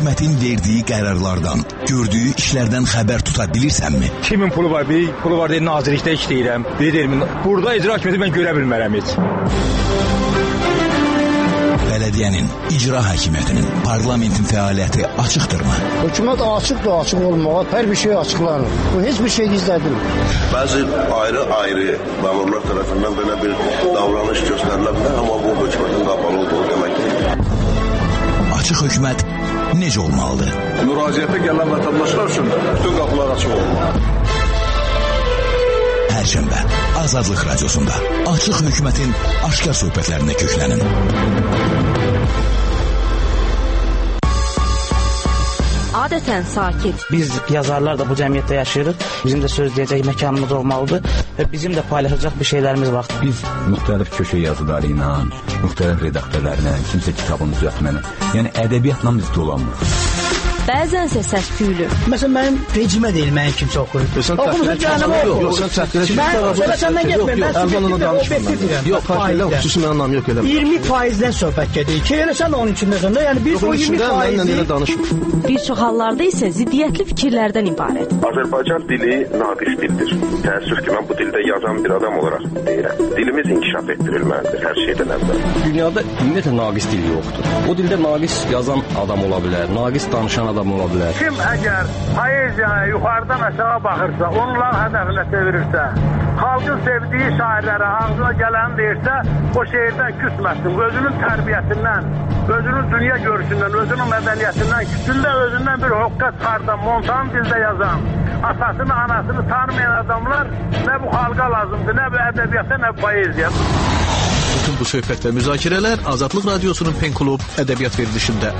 hökumətin verdiyi qərarlardan, gördüyü işlərdən xəbər tuta bilirsənmi? Kimin pulu var? Bir pulu var deyə nazirlikdə işləyirəm. Deyirəm, burada icra hakimiyyəti mən görə bilmərəm heç. Belediyenin, icra hakimiyyətinin, parlamentin fəaliyyəti açıqdırmı? Hökumət açıqdır, açıq olmağa, hər bir şey açıqlanır. Bu hiçbir şey gizlədilmir. Bəzi ayrı məmurlar tərəfindən belə bir davranış göstərilə bilər, amma bu hökumətin qapalı olduğu deməkdir. Açıq hökumət necə olmalıdır? Müraciətə gələn vətəndaşlar üçün bütün qapılar açıq olmalı. Perşembe Azadlıq Radyosunda Açıq Hökumətin aşkar söhbətlərinə köklənin. Adətən sakit. Biz yazarlar da bu cəmiyyətdə yaşayırıq. Bizim də söz deyəcək məkanımız olmalıdır və bizim də paylaşacaq bir şeylərimiz var. Biz müxtəlif köşə yazıları ilə, müxtəlif redaktörlərlə, kimsə kitabını düzəltməni, yəni ədəbiyyatla biz dolanmırıq. Bəzənsə səs küylü. Məsələn, mənim rejimə deyil, mənim kimsə oxuyur. Oxumusun canımı yox. Sən çəkdirə mən səndən getmir. Yox, xüsusi mənim anlam yox elə. 20%-dən söhbət gedir. Ki, elə sən onun içindəsən də, yəni biz o 20%-i... Bir çox hallarda isə ziddiyyətli fikirlərdən ibarət. Azərbaycan dili naqis dildir. Təəssüf ki, mən bu dildə yazan bir adam olaraq deyirəm. Dilimiz inkişaf etdirilməlidir hər şeydən əvvəl. Dünyada ümumiyyətlə naqis dil yoxdur. O dildə naqis yazan adam ola bilər, naqis danışan adam ola bilər. Kim əgər poeziyaya yuxarıdan aşağı baxırsa, onlar hədəfinə çevirirsə, xalqın sevdiyi şairlərə ağzına gələni deyirsə, o şeirdən küsməsin. Özünün tərbiyəsindən, özünün dünya görüşündən, özünün mədəniyyətindən, küsündə özündən bir hoqqa çıxardan, montan dildə yazan, atasını, anasını tanımayan adamlar nə bu xalqa lazımdır, nə bu ədəbiyyata, nə bu poeziya. Bütün bu söhbət və müzakirələr Azadlıq Radyosunun Pen Klub ədəbiyyat verilişində.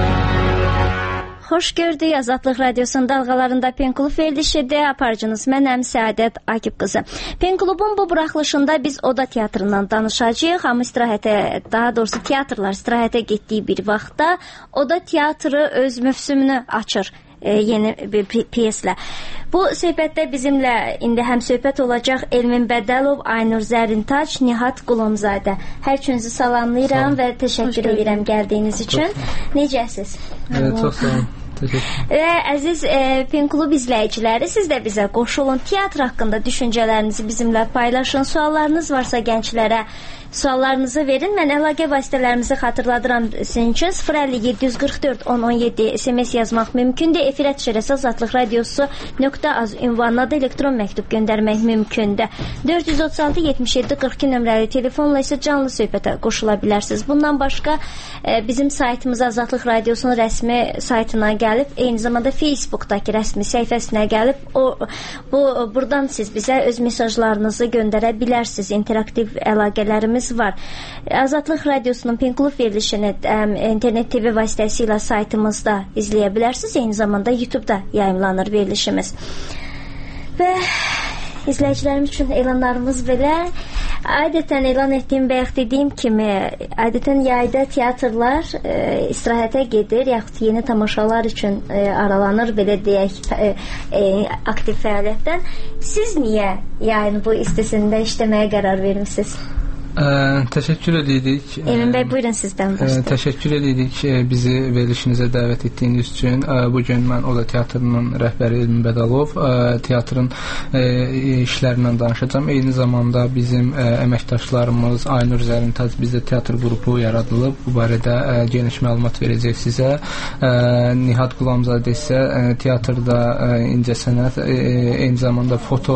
Xoş gördük. Azadlıq Radyosunun dalğalarında Pen Klub verilişidir. Aparıcınız mənəm Səadət Akif qızı. Pen Klubun bu buraxılışında biz Oda teatrından danışacağıq. Hamı istirahətə, daha doğrusu teatrlar istirahətə getdiyi bir vaxtda Oda teatrı öz mövsümünü açır. Yeni bir piyeslə. Bu söhbətdə bizimlə indi həm söhbət olacaq Elmin Bədəlov, Aynur Zərintaç, Nihat Qulumzadə. Hər üçünüzü salamlayıram və təşəkkür edirəm gəldiyiniz üçün. Necəsiz? Çox sağ olun. Və əziz Pen Klub izləyiciləri, siz də bizə qoşulun. Teatr haqqında düşüncələrinizi bizimlə paylaşın. Suallarınız varsa gənclərə suallarınızı verin. Mən əlaqə vasitələrimizi xatırladıram sizin üçün. 050-744 1017 SMS yazmaq mümkündür. Efirə düşərəsə Azadlıq Radiosu.az ünvanına da elektron məktub göndərmək mümkündür. 436-77-42 nömrəli telefonla isə canlı söhbətə qoşula bilərsiniz. Bundan başqa bizim saytımız Azadlıq Radiosunun rəsmi saytına gəlib, eyni zamanda Facebook'dakı rəsmi səhifəsinə gəlib, buradan siz bizə öz mesajlarınızı göndərə bilərsiniz. İnteraktiv əlaqələrimiz var. Azadlıq Radyosunun Pen Klub verilişini internet TV vasitəsilə saytımızda izləyə bilərsiniz. Eyni zamanda YouTube'da yayımlanır verilişimiz. Və izləyicilərim üçün elanlarımız belə. Adətən elan etdiyim, bayaq dediyim kimi, adətən yayda teatrlar istirahətə gedir, yaxud yeni tamaşalar üçün aralanır, belə deyək, aktiv fəaliyyətdən. Siz niyə yayın bu istisində işləməyə qərar vermişsiniz? Təşəkkür edirik. Emin bəy, buyurun sizdən başlayın. Təşəkkür edirik bizi verilişinizə dəvət etdiyiniz üçün. Bugün mən Oda Teatrının rəhbəri Elmin Bədəlov teatrın işlərindən danışacağım. Eyni zamanda bizim əməkdaşlarımız Aynur Zərintaç bizdə teatr qrupu yaradılıb. Bu barədə geniş məlumat verəcək sizə. Nihat Qulumzadə isə teatrda incəsənət, eyni zamanda foto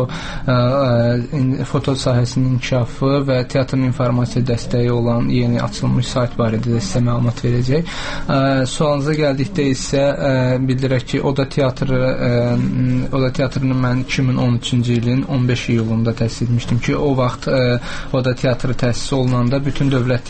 sahəsinin inkişafı və teatrın informasiya dəstəyi olan yeni açılmış sayt barədə də sizə məlumat verəcək. Sualınıza gəldikdə isə bildirək ki, Oda Teatrını mən 2013-cü ilin 15 iyulunda təsis etmişdim ki, o vaxt Oda Teatrı təsis olunanda bütün dövlət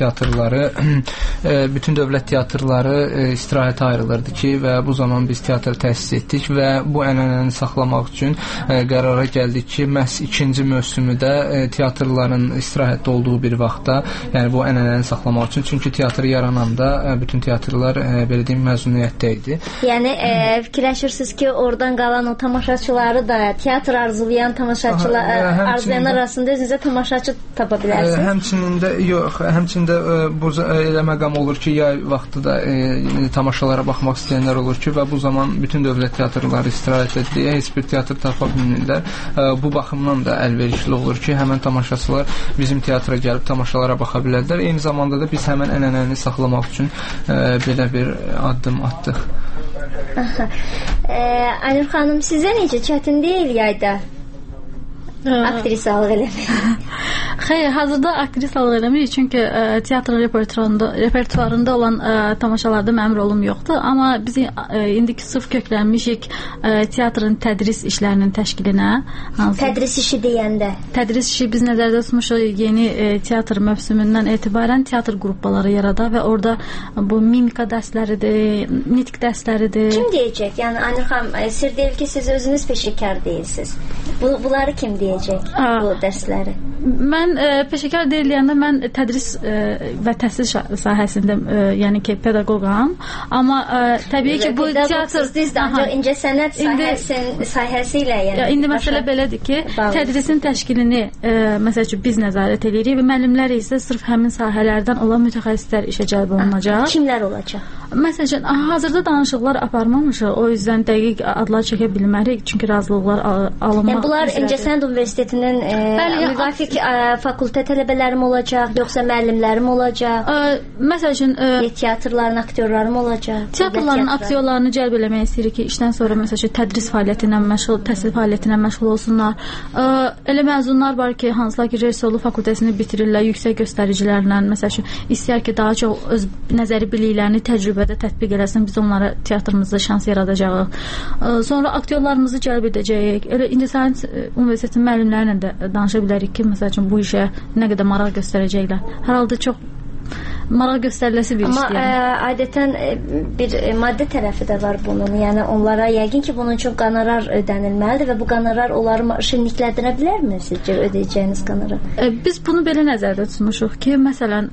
teatrları istirahətə ayrılırdı ki, və bu zaman biz teatr təsis etdik və bu ənənəni saxlamaq üçün qərara gəldik ki, məhz ikinci mövsümü də teatrların istirahətdə olduğu bir vaxtda, yəni bu ənənəni saxlamaq üçün. Çünki teatr yarananda bütün teatrlar belə deyim məzuniyyətdə idi. Yəni fikirləşirsiniz ki, oradan qalan o tamaşaçıları da teatr arzulayan tamaşaçılar arzulayanlar arasında özünüzə tamaşaçı tapa bilərsiniz. Həmçinin də bu elə məqam olur ki, yay vaxtı da tamaşalara baxmaq istəyənlər olur ki, və bu zaman bütün dövlət teatrları istirahət edir, heç bir teatr tapa bilmirlər. Bu baxımdan da əlverişli olur ki, həmən tamaşaçılar bizim teatra gəlib tamaşalara baxa bilərlər. Eyni zamanda da biz həmən ənənəni saxlamaq üçün belə bir addım atdıq. Aynur xanım, sizə necə çətin deyil yayda aktrisalıq eləmək? Xeyr, hazırda aktrisalıq eləmirik, çünki teatrın repertuarında olan tamaşalarda mənim rolum yoxdur, amma biz indiki sırf köklənmişik teatrın tədris işlərinin təşkilinə. Tədris işi deyəndə? Tədris işi biz nəzərdə tutmuşuq yeni teatr mövsümündən etibarən teatr qrupları yarada və orada bu mimika dərsləridir, nitq dərsləridir. Kim deyəcək? Yəni Aynur xanım, sir deyil ki, siz özünüz peşəkar deyilsiniz. Bunları kim deyəcək, bu dərsləri? Mən peşəkar deyiləyəndə mən tədris və təhsil sahəsində, yəni ki, pedaqoqam. Amma təbii ki, bu teatr ancaq incəsənət sahəsi ilə yəni. İndi məsələ belədir ki, tədrisin təşkilini məsəl üçün biz nəzarət edirik və müəllimlər isə sırf həmin sahələrdən olan mütəxəssislər işə cəlb olunacaq. Kimlər olacaq? Məsələn, hazırda danışıqlar aparmamışıq, o yüzdən dəqiq adlar çəkə bilmərik, çünki razılıqlar alınmaq. Yəni bunlar İncəsənət Universitetinin müvafiq fakültə tələbələri mi olacaq, yoxsa müəllimləri mi olacaq? Məsələn, teatrların aktyorları mı olacaq? Teatrların aktyorlarını cəlb eləmək istəyirik ki, işdən sonra məsələn tədris fəaliyyəti ilə məşğul, təhsil fəaliyyəti ilə məşğul olsunlar. Elə məzunlar var ki, hansılar ki, rejissorluq fakültəsini bitirirlər, yüksək göstəricilərlə, məsələn, istəyər ki, daha çox öz nəzəri biliklərini təcrübədə tətbiq eləsin, biz onlara teatrımızda şans yaradacağıq. Sonra aktyorlarımızı cəlb edəcəyik. Elə İncəsənət Universitetinin müəllimləri ilə də danışa bilərik ki, məsələn, bu işə nə qədər maraq göstərəcəklər. Hər halda çox maraq göstəriləsi bir işdir. Amma adətən bir maddi tərəfi də var bunun. Yəni onlara yəqin ki, bunun üçün qonorar ödənilməlidir və bu qonorar onları şirinlikləndirə bilərmi sizcə ödəyəcəyiniz qonorar? Biz bunu belə nəzərdə tutmuşuq ki, məsələn,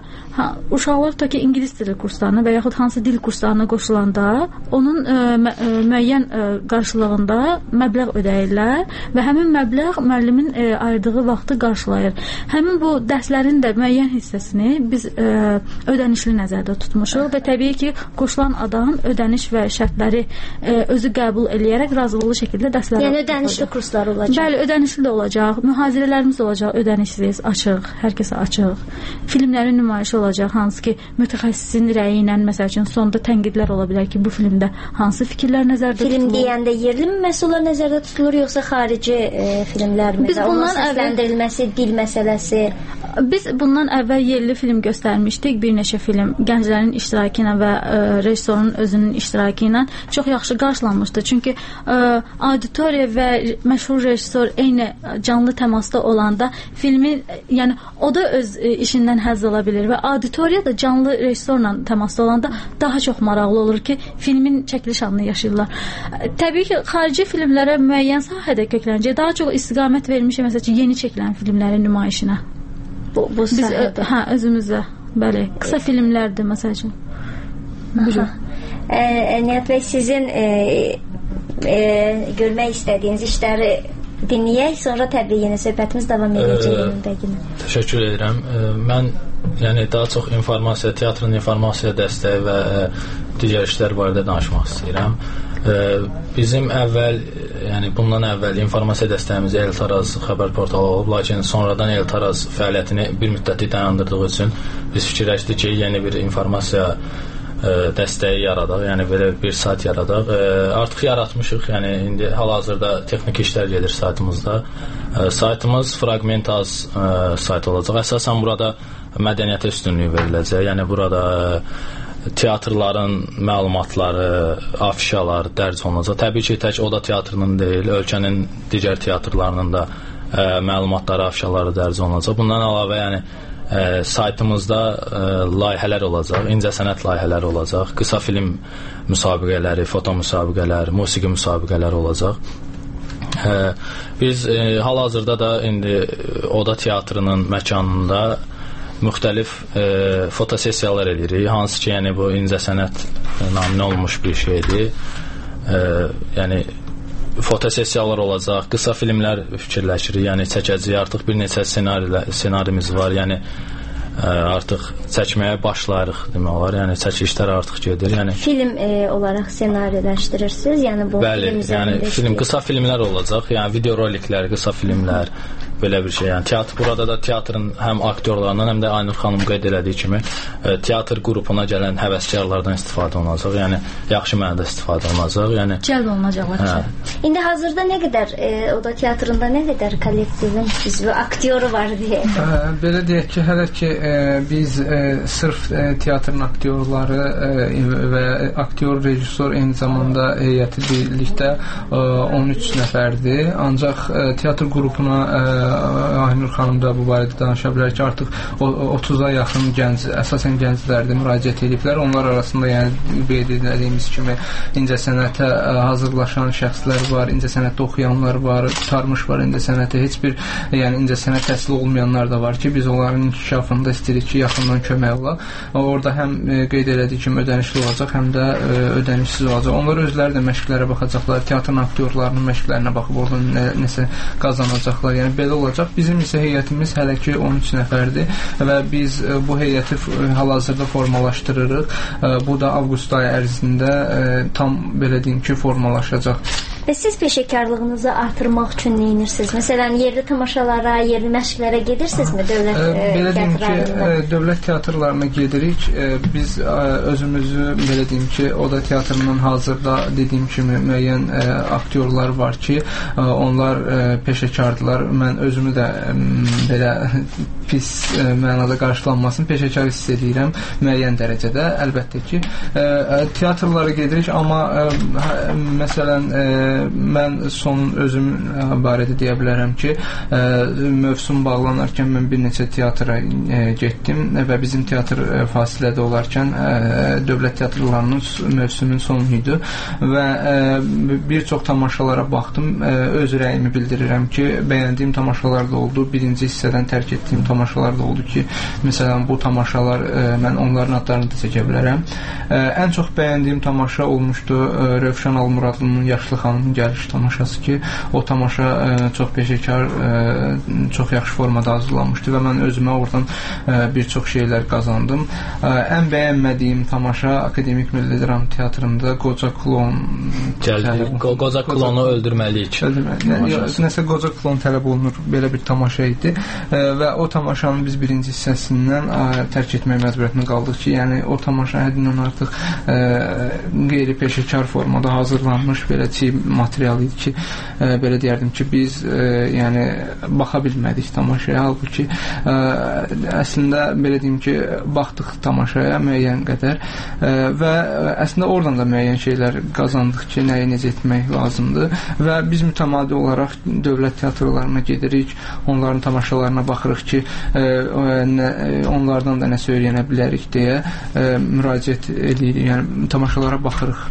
uşaqlar tutaq ki, ingilis dili kurslarına və yaxud hansı dil kurslarına qoşulanda onun müəyyən qarşılığında məbləğ ödəyirlər və həmin məbləğ müəllimin ayırdığı vaxtı qarşılayır. Həmin bu dərslərin də müəyyən hissəsini biz ödənişli nəzərdə tutmuşuq və təbii ki, qoşulan adam ödəniş və şərtləri özü qəbul eləyərək razılıqlı şəkildə dərslərə. Yəni ödənişli kurslar olacaq. Bəli, ödənişli də olacaq. Mühazirələrimiz olacaq, ödənişsiz, açıq, hər kəsə açıq. Filmlərin nümayişi olacaq, hansı ki, mütəxəssisin rəyi ilə məsəl üçün sonda tənqidlər ola bilər ki, bu filmdə hansı fikirlər nəzərdə tutulur? Film deyəndə yerli məsələlər nəzərdə tutulur, yoxsa xarici filmlər mi? Biz bundan səsləndirilməsi, dil məsələsi. Biz bundan əvvəl yerli film göstərmişdik, bir neçə film gənclərin iştirakı ilə və rejissorun özünün iştirakı ilə çox yaxşı qarşılanmışdı. Çünki auditoriya və məşhur rejissor eyni canlı təmasda olanda filmi, yəni o da öz işindən həzz ala bilir və auditoriya da canlı rejissorla təmasda olanda daha çox maraqlı olur ki, filmin çəkiliş anını yaşayırlar. Təbii ki, xarici filmlərə müəyyən sahədə köklənəcək. Daha çox istiqamət vermişik məsələn yeni çəkilən filmlərin nümayişinə. Bu sahədə. Özümüzdə. Bəli, qısa filmlərdir məsəl üçün. Nihat bəy, sizin görmək istədiyiniz işləri dinləyək, sonra təbii yeni söhbətimiz davam edəcək. Təşəkkür edirəm. Mən daha çox informasiya, teatrın informasiya dəstəyi və digər işlər barədə danışmaq istəyirəm. Bizim bundan əvvəl informasiya dəstəyimiz Eltaraz xəbər portalı olub, lakin sonradan Eltaraz fəaliyyətini bir müddətli dayandırdığı üçün biz fikirləşdik ki, yeni bir informasiya dəstəyi yaradaq, yəni belə bir sayt yaradaq. Artıq yaratmışıq, yəni indi hal-hazırda texniki işlər gedir saytımızda. Saytımız Fragmentaz sayt olacaq. Əsasən burada mədəniyyətə üstünlük veriləcək. Yəni burada teatrların məlumatları, afişalar dərc olunacaq. Təbii ki, tək Oda teatrının deyil, ölkənin digər teatrlarının da məlumatları, afişaları dərc olunacaq. Bundan əlavə, saytımızda layihələr olacaq, incəsənət layihələri olacaq, qısa film müsabiqələri, foto müsabiqələri, musiqi müsabiqələri olacaq. Biz hal-hazırda da indi Oda Teatrının məkanında müxtəlif fotosessiyalar edirik. Hansı ki, yəni bu incəsənət naminə olmuş bir şeydir. Yəni fotosessiyalar olacaq, qısa filmlər fikirləşirik, yəni çəkəcəyik. Artıq bir neçə ssenarimiz var, yəni artıq çəkməyə başlayırıq demək olar. Yəni çəkilişlər artıq gedir. Yəni film olaraq ssenariləşdirirsiniz? Yəni bu bəli, yəni film, qısa filmlər olacaq. Yəni video roliklər, qısa filmlər, belə bir şey. Yəni teatr, burada da teatrın həm aktyorlarından, həm də Aynur xanım qeyd elədiyi kimi teatr qrupuna gələn həvəskarlardan istifadə olunacaq. Yəni yaxşı mənada istifadə olunacaq. Yəni cəlb olunacaqlar. İndi hazırda nə qədər Oda Teatrında nə qədər kollektivin üzvü, aktyoru var deyə. Belə deyək ki, hələ ki biz sırf teatrın aktyorları və aktyor, rejissor, eyni zamanda heyəti birlikdə 13 nəfərdir. Ancaq teatr qrupuna Aynur xanım da bu barədə danışa bilər ki, artıq 30-a yaxın gənc, əsasən gənclərdir, müraciət ediblər. Onlar arasında yəni qeyd edildiyimiz kimi incəsənətə hazırlaşan şəxslər var, incəsənətdə oxuyanlar var, tutarmış var incəsənətə. Heç bir yəni incəsənət təhsili olmayanlar da var ki, biz onların inkişafında istəyirik ki, yaxından kömək olaq. Orada həm qeyd elədiyi kimi ödənişli olacaq, həm də ödənişsiz olacaq. Onlar özləri də məşqlərə baxacaqlar, teatrın aktyorlarının məşqlərinə baxıb orada nəsə qazanacaqlar. Yəni belə olacaq. Bizim isə heyətimiz hələ ki 13 nəfərdir və biz bu heyəti hal-hazırda formalaşdırırıq. Bu da avqust ayı ərzində tam belə deyim ki formalaşacaq. Və siz peşəkarlığınızı artırmaq üçün nə edirsiniz? Məsələn, yerli tamaşalara, yerli məşqlərə gedirsinizmi dövlət teatrlarına? Belə deyim ki, dövlət teatrlarına gedirik. Biz özümüzü belə deyim ki, Oda Teatrının hazırda dediyim kimi müəyyən aktyorlar var ki, onlar peşəkardırlar. Mən özümü də belə pis mənada qarşılanmasın, peşəkar hiss edirəm müəyyən dərəcədə. Əlbəttə ki, teatrlara gedirik, amma məsələn mən son özüm barədə deyə bilərəm ki, mövsüm bağlanarkən mən bir neçə teatra getdim və bizim teatr fasilədə olarkən dövlət teatrlarının mövsümün sonu idi və bir çox tamaşalara baxdım. Öz rəyimi bildirirəm ki, bəyəndiyim tamaşalar da oldu. Birinci hissədən tərk etdiyim tamaşalar da oldu ki, məsələn bu tamaşalar mən onların adlarını da çəkə bilərəm. Ən çox bəyəndiyim tamaşa olmuşdu Rövşən Almuradlının Yaşlı xanımın gəliş tamaşası ki, o tamaşa çox peşəkar, çox yaxşı formada hazırlanmışdı və mən özümə oradan bir çox şeylər qazandım. Ən bəyənmədiyim tamaşa Akademik Milli Dram Teatrında Qoca Klon Qoca Klonu öldürməliyik. Nəsə Qoca Klon tələb olunur, belə bir tamaşa idi və o tamaşanın biz birinci hissəsindən tərk etmək məcburiyyətində qaldıq ki, yəni o tamaşa həddindən artıq qeyri-peşəkar formada hazırlanmış belə material idi ki, belə deyərdim ki, biz yəni baxa bilmədik tamaşaya, halbuki əslində belə deyim ki, baxdıq tamaşaya müəyyən qədər və əslində oradan da müəyyən şeylər qazandıq ki, nəyi necə etmək lazımdır və biz mütəmadi olaraq dövlət teatrlarına gedirik, onların tamaşalarına baxırıq ki, onlardan da nəsə öyrənə bilərik deyə müraciət edirik, yəni tamaşalara baxırıq.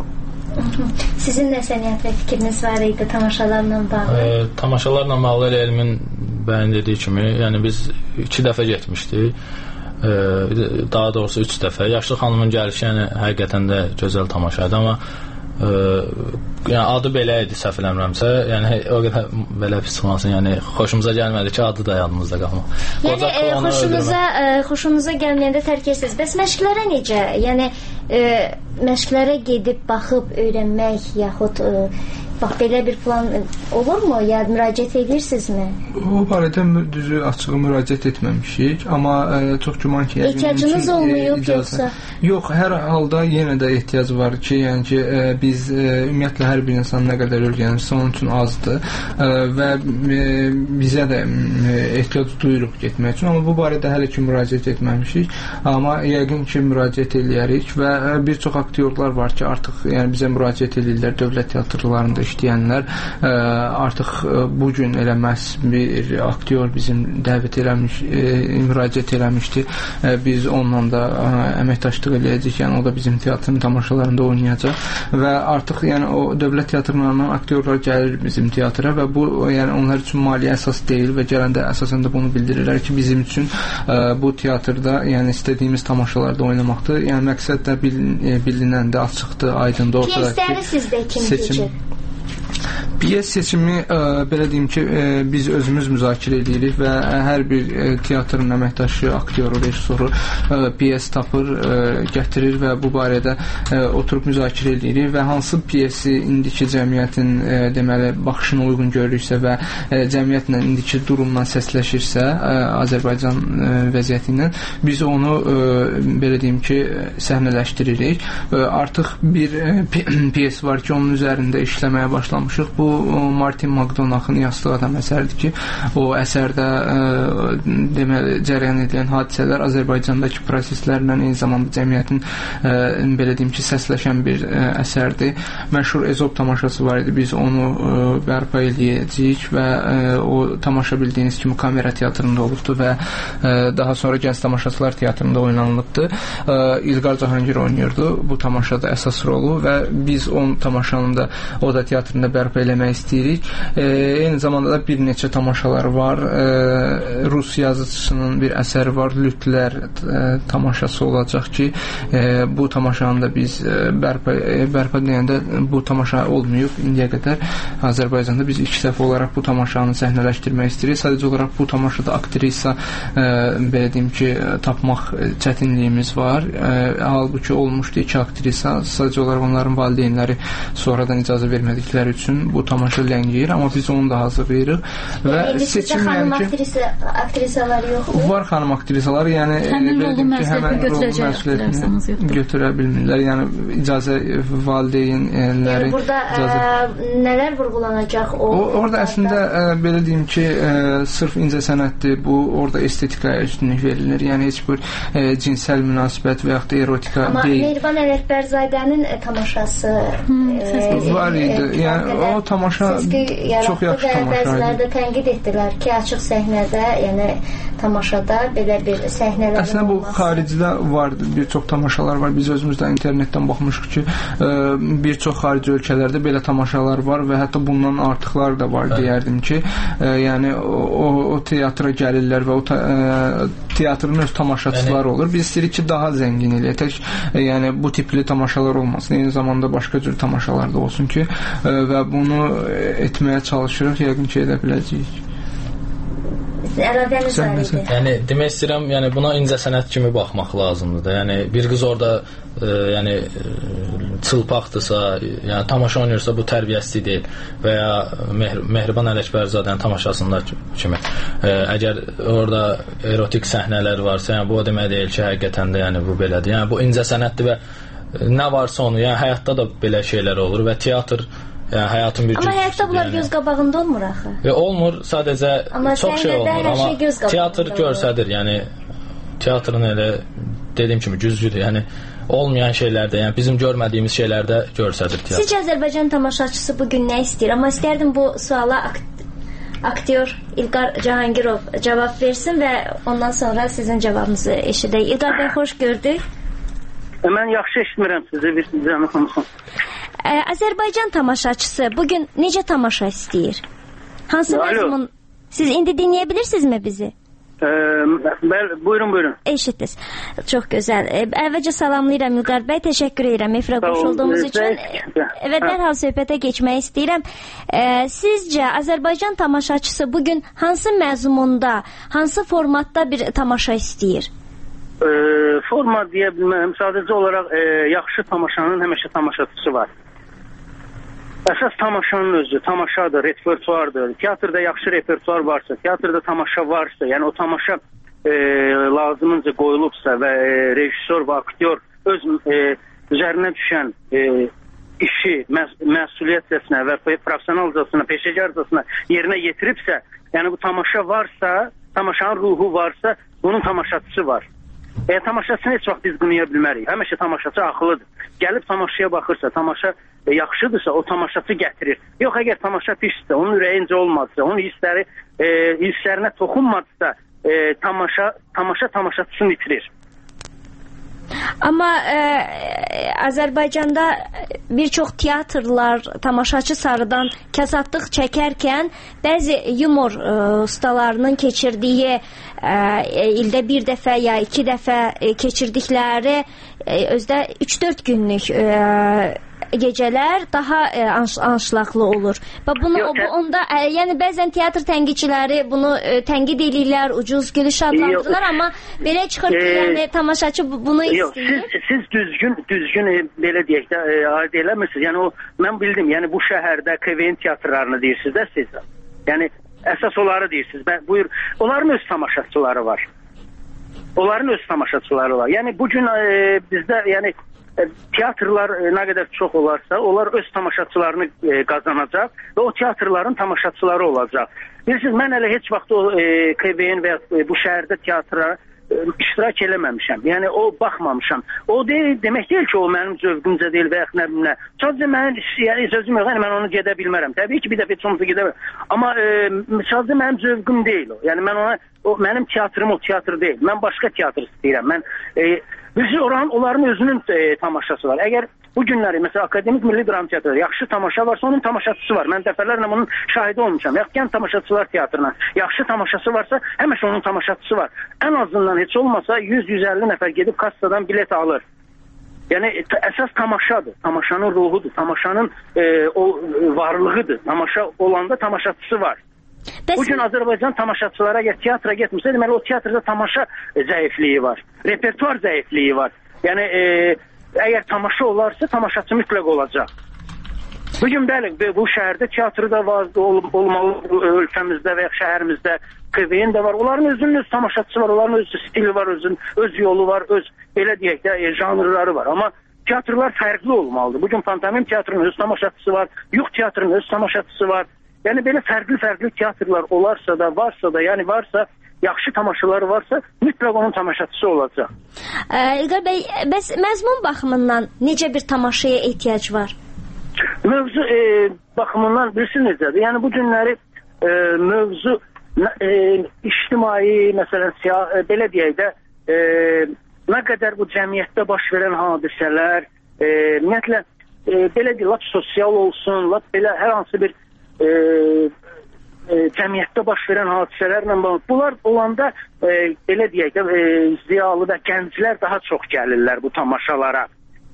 Sizin nə səniyyət və fikriniz var idi tamaşalarla bağlı? Tamaşalarla bağlı elə Elmin bəyan dediyi kimi, yəni biz 2 dəfə getmişdik. Daha doğrusu 3 dəfə. Yaşlı xanımın gəlişi yəni həqiqətən də gözəl tamaşaydı, amma yəni adı belə idi, səhv eləmirəmsə, yəni o qədər belə pis olmasın, yəni xoşumuza gəlmədi ki, adı da yadımızda qalmır. Yəni xoşunuza gəlməyəndə tərk edirsiniz. Bəs məşqlərə necə? Yəni məşqlərə gedib baxıb öyrənmək yaxud bax belə bir plan olurmu? Ya müraciət edirsinizmi? O barədə düzü açığı müraciət etməmişik, amma çox güman ki, ehtiyacınız olmuyor yoxsa? Yox, hər halda yenə də ehtiyac var ki, yəni ki, biz ümumiyyətlə hər bir insan nə qədər öyrənirsə onun üçün azdır və bizə də ehtiyac duyuruq getmək üçün, amma bu barədə hələ ki müraciət etməmişik, amma yəqin ki müraciət eləyərik və bir çox aktyorlar var ki, artıq yəni bizə müraciət edirlər dövlət teatrlarında işləyənlər artıq bu gün elə məhz bir aktyor bizim dəvət eləmiş, müraciət eləmişdi. Biz onunla da əməkdaşlıq eləyəcək. Yəni o da bizim teatrın tamaşalarında oynayacaq və artıq yəni o dövlət teatrlarından aktyorlar gəlir bizim teatra və bu yəni onlar üçün maliyyə əsas deyil və gələndə əsasən də bunu bildirirlər ki, bizim üçün bu teatrda yəni istədiyimiz tamaşalarda oynamaqdır. Yəni məqsəd də bilinəndə açıqdır, aydındır ortada ki, piyesləri sizdə kim keçir? Piyes seçimi belə deyim ki, biz özümüz müzakirə edirik və hər bir teatrın əməkdaşı, aktyoru, rejissoru piyes tapır, gətirir və bu barədə oturub müzakirə edirik və hansı piyesi indiki cəmiyyətin deməli baxışına uyğun görürüksə və cəmiyyətlə indiki durumla səsləşirsə, Azərbaycan vəziyyəti ilə biz onu belə deyim ki, səhnələşdiririk. Artıq bir piyes var ki, onun üzərində işləməyə başlamışıq. Bu Martin McDonagh'ın Yastıq Adam əsəridir ki, o əsərdə deməli cərəyan edilən hadisələr Azərbaycandakı proseslərlə eyni zamanda cəmiyyətin belə deyim ki, səsləşən bir əsərdir. Məşhur Ezop tamaşası var idi. Biz onu bərpa eləyəcəyik və o tamaşa bildiyiniz kimi Kamera teatrında olubdu və daha sonra Gənc Tamaşaçılar teatrında oynanılıbdı. İlqar Cahangir oynayırdı bu tamaşada əsas rolu və biz o tamaşanın da o da teatrında bərpa eləmək istəyirik. Eyni zamanda da bir neçə tamaşalar var. Rus yazıçısının bir əsəri var, Lütlər tamaşası olacaq ki, bu tamaşanı da biz bərpa deyəndə bu tamaşa olmayıb indiyə qədər Azərbaycanda biz ilk dəfə olaraq bu tamaşanı səhnələşdirmək istəyirik. Sadəcə olaraq bu tamaşada aktrisa belə deyim ki, tapmaq çətinliyimiz var. Halbuki olmuşdu 2 aktrisa, sadəcə olaraq onların valideynləri sonradan icazə vermədikləri üçün bu tamaşa ləngiyir, amma biz onu da hazırlayırıq və seçim xanım aktrisalar yox. Var xanım aktrisalar, yəni həmin rolun məsuliyyətini götürə bilmirlər. Yəni icazə valideynləri burada nələr vurğulanacaq o? Orada əslində belə deyim ki, sırf incəsənətdir. Bu orada estetikaya üstünlük verilir. Yəni heç bir cinsəl münasibət və yaxud da erotika deyil. Amma Mehriban Ələkbərzadənin tamaşası var idi. Yəni o tamaşa çox yaxşı tamaşa idi. Bəziləri tənqid etdilər ki, açıq səhnədə, yəni tamaşada belə bir səhnələr əslində bu xaricidə vardı, bir çox tamaşalar var. Biz özümüzdə internetdən baxmışıq ki, bir çox xarici ölkələrdə belə tamaşalar var və hətta bundan artıqları da var deyərdim ki, yəni o teatra gəlirlər və o teatrın öz tamaşaçıları olur. Biz istəyirik ki, daha zəngin eləyək. Tək yəni bu tipli tamaşalar olmasın. Eyni zamanda başqa cür tamaşalar da olsun ki, və bunu etməyə çalışırıq, yəqin ki, edə biləcəyik. Yəni demək istəyirəm, yəni buna incəsənət kimi baxmaq lazımdır da. Yəni bir qız orada yəni çılpaqdırsa, yəni tamaşa oynayırsa bu tərbiyəsiz deyil və ya Mehriban Ələkbərzadənin tamaşasında kimi əgər orada erotik səhnələr varsa, yəni bu o demək deyil ki, həqiqətən də yəni bu belədir. Yəni bu incəsənətdir və nə varsa onu, yəni həyatda da belə şeylər olur və teatr yəni həyatın bir amma həyatda bunlar göz qabağında olmur axı. Olmur, sadəcə çox şey olmur, amma teatr görsədir, yəni teatrın elə dediyim kimi güclüdür, yəni olmayan şeylərdə, yəni bizim görmədiyimiz şeylərdə görsədir teatr. Sizcə Azərbaycan tamaşaçısı bugün nə istəyir? Amma istərdim bu suala aktyor İlqar Cahangirov cavab versin və ondan sonra sizin cavabınızı eşidək. İlqar bəy, xoş gördük. Mən yaxşı eşitmirəm sizi, bir canı konuşun. Azərbaycan tamaşaçısı bugün necə tamaşa istəyir? Hansı məzmun? Siz indi dinləyə bilirsinizmi bizi? Buyurun. Eşitdiniz. Çox gözəl. Əvvəlcə salamlayıram İlqar bəy, təşəkkür edirəm efirə qoşulduğunuz üçün və dərhal söhbətə keçmək istəyirəm. Sizcə Azərbaycan tamaşaçısı bugün hansı məzmunda, hansı formatda bir tamaşa istəyir? Forma deyə bilməm. Sadəcə olaraq yaxşı tamaşanın həmişə tamaşaçısı var. Əsas tamaşanın özü, tamaşadır, repertuardır. Teatrda yaxşı repertuar varsa, teatrda tamaşa varsa, yəni o tamaşa lazımınca qoyulubsa və rejissor və aktyor öz üzərinə düşən işi məsuliyyətcəsinə və professionalcasına, peşəkarcasına yerinə yetiribsə, yəni bu tamaşa varsa, tamaşanın ruhu varsa, bunun tamaşaçısı var. Tamaşaçını heç vaxt biz qınaya bilmərik. Həmişə tamaşaçı axılıdır. Gəlib tamaşaya baxırsa, tamaşa yaxşıdırsa o tamaşaçı gətirir. Yox, əgər tamaşa pisdirsə, onun ürəyincə olmazsa, onun hisslərinə toxunmadısa, tamaşaçısını itirir. Amma Azərbaycanda bir çox teatrlar tamaşaçı sarıdan kəsadlıq çəkərkən bəzi yumor ustalarının keçirdiyi ildə bir dəfə ya 2 dəfə keçirdikləri özdə 3-4 günlük gecələr daha anşlaqlı olur. Və bunu onda yəni bəzən teatr tənqidçiləri bunu tənqid edirlər, ucuz gülüş adlandırırlar, amma belə çıxır ki, yəni tamaşaçı bunu istəyir. Siz düzgün belə deyək də aid eləmirsiniz. Yəni o mən bildim, yəni bu şəhərdə KVN teatrlarını deyirsiniz də siz. Yəni əsas onları deyirsiniz. Buyur, onların öz tamaşaçıları var. Yəni bu gün bizdə yəni teatrlar nə qədər çox olarsa, onlar öz tamaşaçılarını qazanacaq və o teatrların tamaşaçıları olacaq. Bilirsiniz, mən hələ heç vaxt o KVN və bu şəhərdə teatra iştirak eləməmişəm. Yəni o baxmamışam. O demək deyil ki, o mənim zövqümcə deyil və yaxud nə bilim nə. Sadəcə mənim sözüm yox, yəni mən onu gedə bilmərəm. Təbii ki, bir dəfə heç olmasa gedə bilmərəm. Amma sadəcə mənim zövqüm deyil o. Yəni mən mənim teatrım o teatr deyil. Mən başqa teatr istəyirəm. Mən bilirsiniz, onların özünün tamaşası var. Əgər bu günləri, məsələn, Akademik Milli Dram Teatrı yaxşı tamaşa varsa, onun tamaşaçısı var. Mən dəfələrlə bunun şahidi olmuşam. Yaxud Gəncə Tamaşaçılar Teatrına yaxşı tamaşası varsa, həmişə onun tamaşaçısı var. Ən azından heç olmasa 100-150 nəfər gedib kassadan bilet alır. Yəni, əsas tamaşadır. Tamaşanın ruhudur. Tamaşanın o varlığıdır. Tamaşa olanda tamaşaçısı var. Bugün Azərbaycan tamaşaçılara əgər teatra getmirsə, deməli o teatrda tamaşa zəifliyi var. Repertuar zəifliyi var. Yəni, əgər tamaşa olarsa, tamaşaçı mütləq olacaq. Bugün bəli, bu şəhərdə teatrı da var, olmalı ölkəmizdə və şəhərimizdə KVN də var. Onların özünün öz tamaşaçısı var, onların öz stili var, öz yolu var, öz belə deyək də janrları var. Amma teatrlar fərqli olmalıdır. Bugün Pantomim teatrının öz tamaşaçısı var, Yux teatrının öz tamaşaçısı var. Yəni belə fərqli teatrlar olarsa da, varsa da, yəni varsa, yaxşı tamaşaları varsa, mütləq onun tamaşaçısı olacaq. İlqar bəy, bəs məzmun baxımından necə bir tamaşaya ehtiyac var? Mövzu baxımından bilirsiniz necədir? Yəni bu günləri mövzu ictimai, məsələn, belə deyək də, nə qədər bu cəmiyyətdə baş verən hadisələr, ümumiyyətlə, belə deyək, lap sosial olsun, lap belə hər hansı bir cəmiyyətdə baş verən hadisələrlə bağlı. Bunlar olanda belə deyək də ziyalı və gənclər daha çox gəlirlər bu tamaşalara.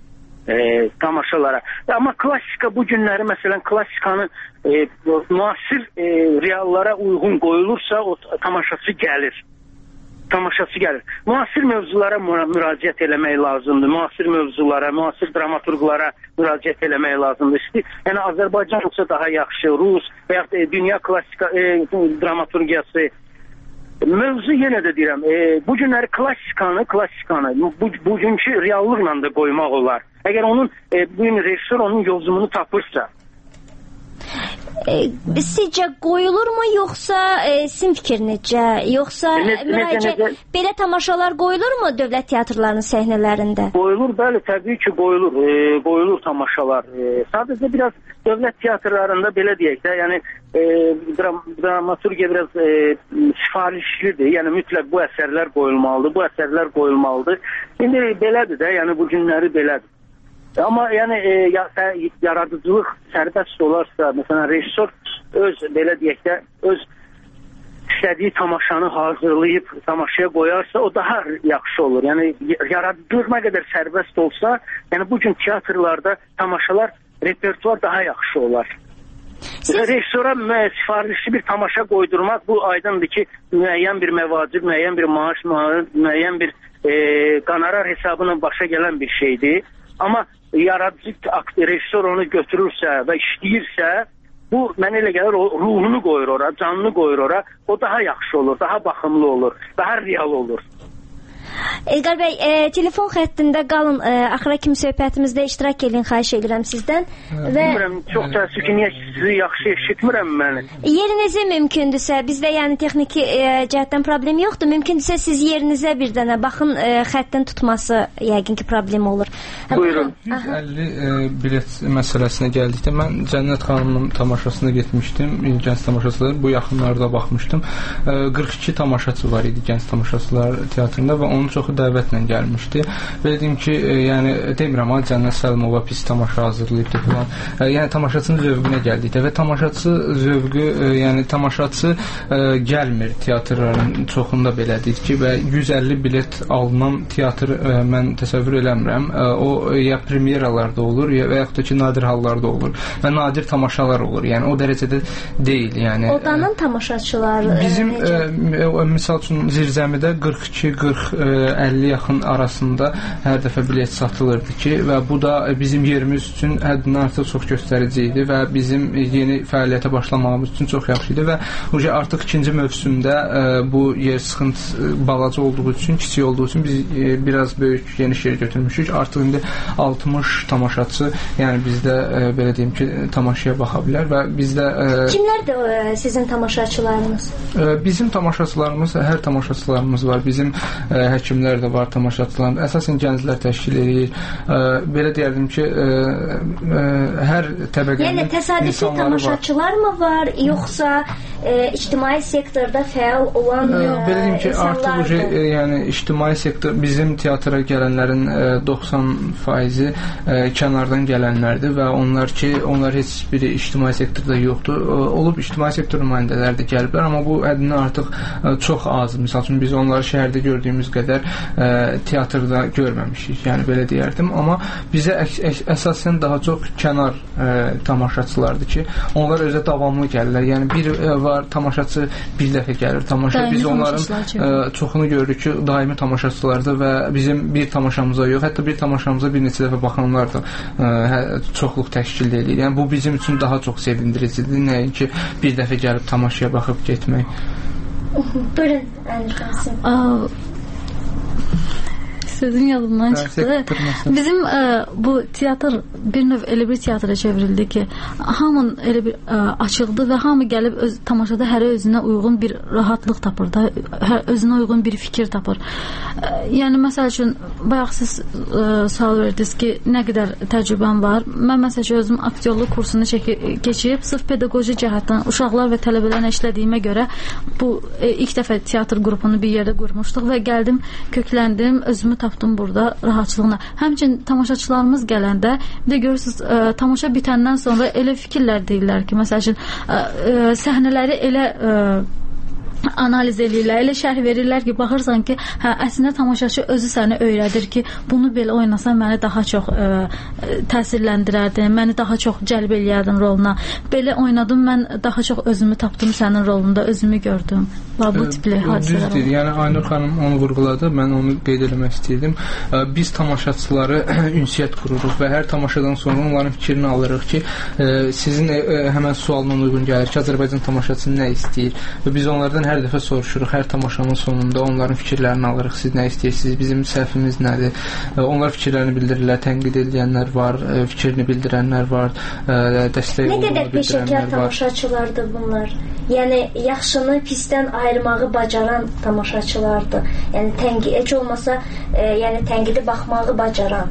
Amma klassika bu günləri, məsələn, klassikanı müasir reallara uyğun qoyulursa, o tamaşaçı gəlir. Müasir mövzulara müraciət eləmək lazımdır. Müasir mövzulara, müasir dramaturqlara müraciət eləmək lazımdır. Yəni Azərbaycan olsa daha yaxşı, Rus və ya dünya klassika dramaturgiyası. Mövzu yenə də deyirəm, bu günləri klassikanı bugünkü reallıqla da qoymaq olar. Əgər onun bu gün rejissor onun yolcumunu tapırsa. Sizcə qoyulurmu, yoxsa sizin fikir necə? Yoxsa belə tamaşalar qoyulurmu dövlət teatrlarının səhnələrində? Qoyulur, bəli, təbii ki, qoyulur tamaşalar. Sadəcə biraz dövlət teatrlarında belə deyək də, yəni dramaturgiya biraz sifarişlidir. Yəni mütləq bu əsərlər qoyulmalıdır. İndi belədir də, yəni bu günləri belədir. Amma yəni yaradıcılıq sərbəst olarsa, məsələn, rejissor öz belə deyək də öz istədiyi tamaşanı hazırlayıb tamaşaya qoyarsa, o daha yaxşı olur. Yəni yaradıcılıq nə qədər sərbəst olsa, yəni bu gün teatrlarda tamaşalar, repertuar daha yaxşı olar. Rejissora sifarişli bir tamaşa qoydurmaq bu aydındır ki, müəyyən bir məvacib, müəyyən bir maaş, müəyyən bir qonorar hesabına başa gələn bir şeydir. Amma yaradıcı rejissor onu götürürsə və işləyirsə, bu mənə elə gəlir, o ruhunu qoyur ora, canını qoyur ora, o daha yaxşı olur, daha baxımlı olur, daha real olur. Elqar bəy, telefon xəttində qalın, axıra kimi söhbətimizdə iştirak edin, xahiş edirəm sizdən. Bilmirəm, çox təəssüf ki, niyə sizi yaxşı eşitmirəm məni. Yerinizə mümkündürsə, bizdə yəni texniki cəhətdən problem yoxdur. Mümkündürsə siz yerinizə bir dənə baxın, xəttin tutması yəqin ki problem olur. Buyurun. 150 bilet məsələsinə gəldikdə mən Cənnət xanımın tamaşasına getmişdim, gənc tamaşaçılar, bu yaxınlarda baxmışdım. 42 tamaşaçı var idi gənc tamaşaçılar teatrında və onun çoxu dəvətlə gəlmişdi. Belə deyim ki, yəni demirəm ha, Cənnət Səlimova pis tamaşa hazırlayıbdı falan. Yəni tamaşaçının zövqünə gəldikdə və tamaşaçı zövqü, yəni tamaşaçı gəlmir teatrların çoxunda belədir ki, və 150 bilet alınan teatr mən təsəvvür eləmirəm. O ya premyeralarda olur, və yaxud da ki, nadir hallarda olur və nadir tamaşalar olur. Yəni o dərəcədə deyil. Yəni odanın tamaşaçıları bizim misal üçün Zirzəmidə 42-40-50 yaxın arasında hər dəfə bilet satılırdı ki, və bu da bizim yerimiz üçün həddindən artıq çox göstərici idi və bizim yeni fəaliyyətə başlamağımız üçün çox yaxşı idi və artıq ikinci mövsümdə bu yer sıxıntı balaca olduğu üçün, kiçik olduğu üçün biz biraz böyük, geniş yer götürmüşük. Artıq indi 60 tamaşaçı, yəni bizdə belə deyim ki, tamaşaya baxa bilər və bizdə kimlərdir sizin tamaşaçılarınız? Bizim tamaşaçılarımız, hər tamaşaçılarımız var. Bizim həkimlər də var, tamaşaçılarımız. Əsasən gənclər təşkil edir. Belə deyərdim ki, hər təbəqənin yəni təsadüfi tamaşaçılar mı var, yoxsa ictimai sektorda fəal olan belə deyim ki, artıq yəni ictimai sektor, bizim teatra gələnlərin 90%-i kənardan gələnlərdir və onlar heç biri ictimai sektorda yoxdur. Olub ictimai sektor nümayəndələri də gəliblər, amma bu həddindən artıq çox az. Misal üçün biz onları şəhərdə gördüyümüz qədər teatrda görməmişik, yəni belə deyərdim. Amma bizə əsasən daha çox kənar tamaşaçılardır ki, onlar özə davamlı gəlirlər. Yəni bir var, tamaşaçı bir dəfə gəlir, tamaşa. Biz onların çoxunu görürük ki, daimi tamaşaçılardır və bizim bir tamaşamıza yox, hətta bir tamaşamıza bir neçə dəfə baxanlar da çoxluq təşkil edir. Yəni bu bizim üçün daha çox sevindiricidir, nəinki bir dəfə gəlib tamaşaya baxıb getmək. Buyurun, Əmir Qasım. Sözün yadımdan çıxdı. Bizim bu teatr bir növ elə bir teatra çevrildi ki, hamının elə bir açıqdır və hamı gəlib tamaşada hərə özünə uyğun bir rahatlıq tapır da, özünə uyğun bir fikir tapır. Yəni məsəl üçün bayaq siz sual verdiniz ki, nə qədər təcrübəm var. Mən məsəl üçün özüm aktyorluq kursunu keçirib, sırf pedaqoji cəhətdən uşaqlar və tələbələrlə işlədiyimə görə bu ilk dəfə teatr qrupunu bir yerdə qurmuşduq və gəldim, kökləndim, özümü tapdım burada rahatçılığına. Həmçinin tamaşaçılarımız gələndə bir də görürsünüz, tamaşa bitəndən sonra elə fikirlər deyirlər ki, məsəl üçün səhnələri elə analiz edirlər, elə şərh verirlər ki, baxırsan ki, əslində tamaşaçı özü səni öyrədir ki, bunu belə oynasan məni daha çox təsirləndirərdin, məni daha çox cəlb eləyərdin roluna. Belə oynadım, mən daha çox özümü tapdım sənin rolunda, özümü gördüm. Bu tipli hadisələr olur. Yəni Aynur xanım onu vurğuladı, mən onu qeyd eləmək istəyirdim. Biz tamaşaçıları ünsiyyət qururuq və hər tamaşadan sonra onların fikrini alırıq ki, sizin həmən sualına uyğun gəlir ki, Azərbaycan tamaşaçısı nə istəyir və biz onlardan hər dəfə soruşuruq, hər tamaşanın sonunda onların fikirlərini alırıq. Siz nə istəyirsiniz? Bizim səhvimiz nədir? Onlar fikirlərini bildirirlər, tənqid edilənlər var, fikrini bildirənlər var, dəstək olduğunu bildirənlər var. Nə qədər peşəkar tamaşaçılardır bunlar? Yəni yaxşını pisdən ayırmağı bacaran tamaşaçılardır. Yəni heç olmasa tənqidi baxmağı bacaran.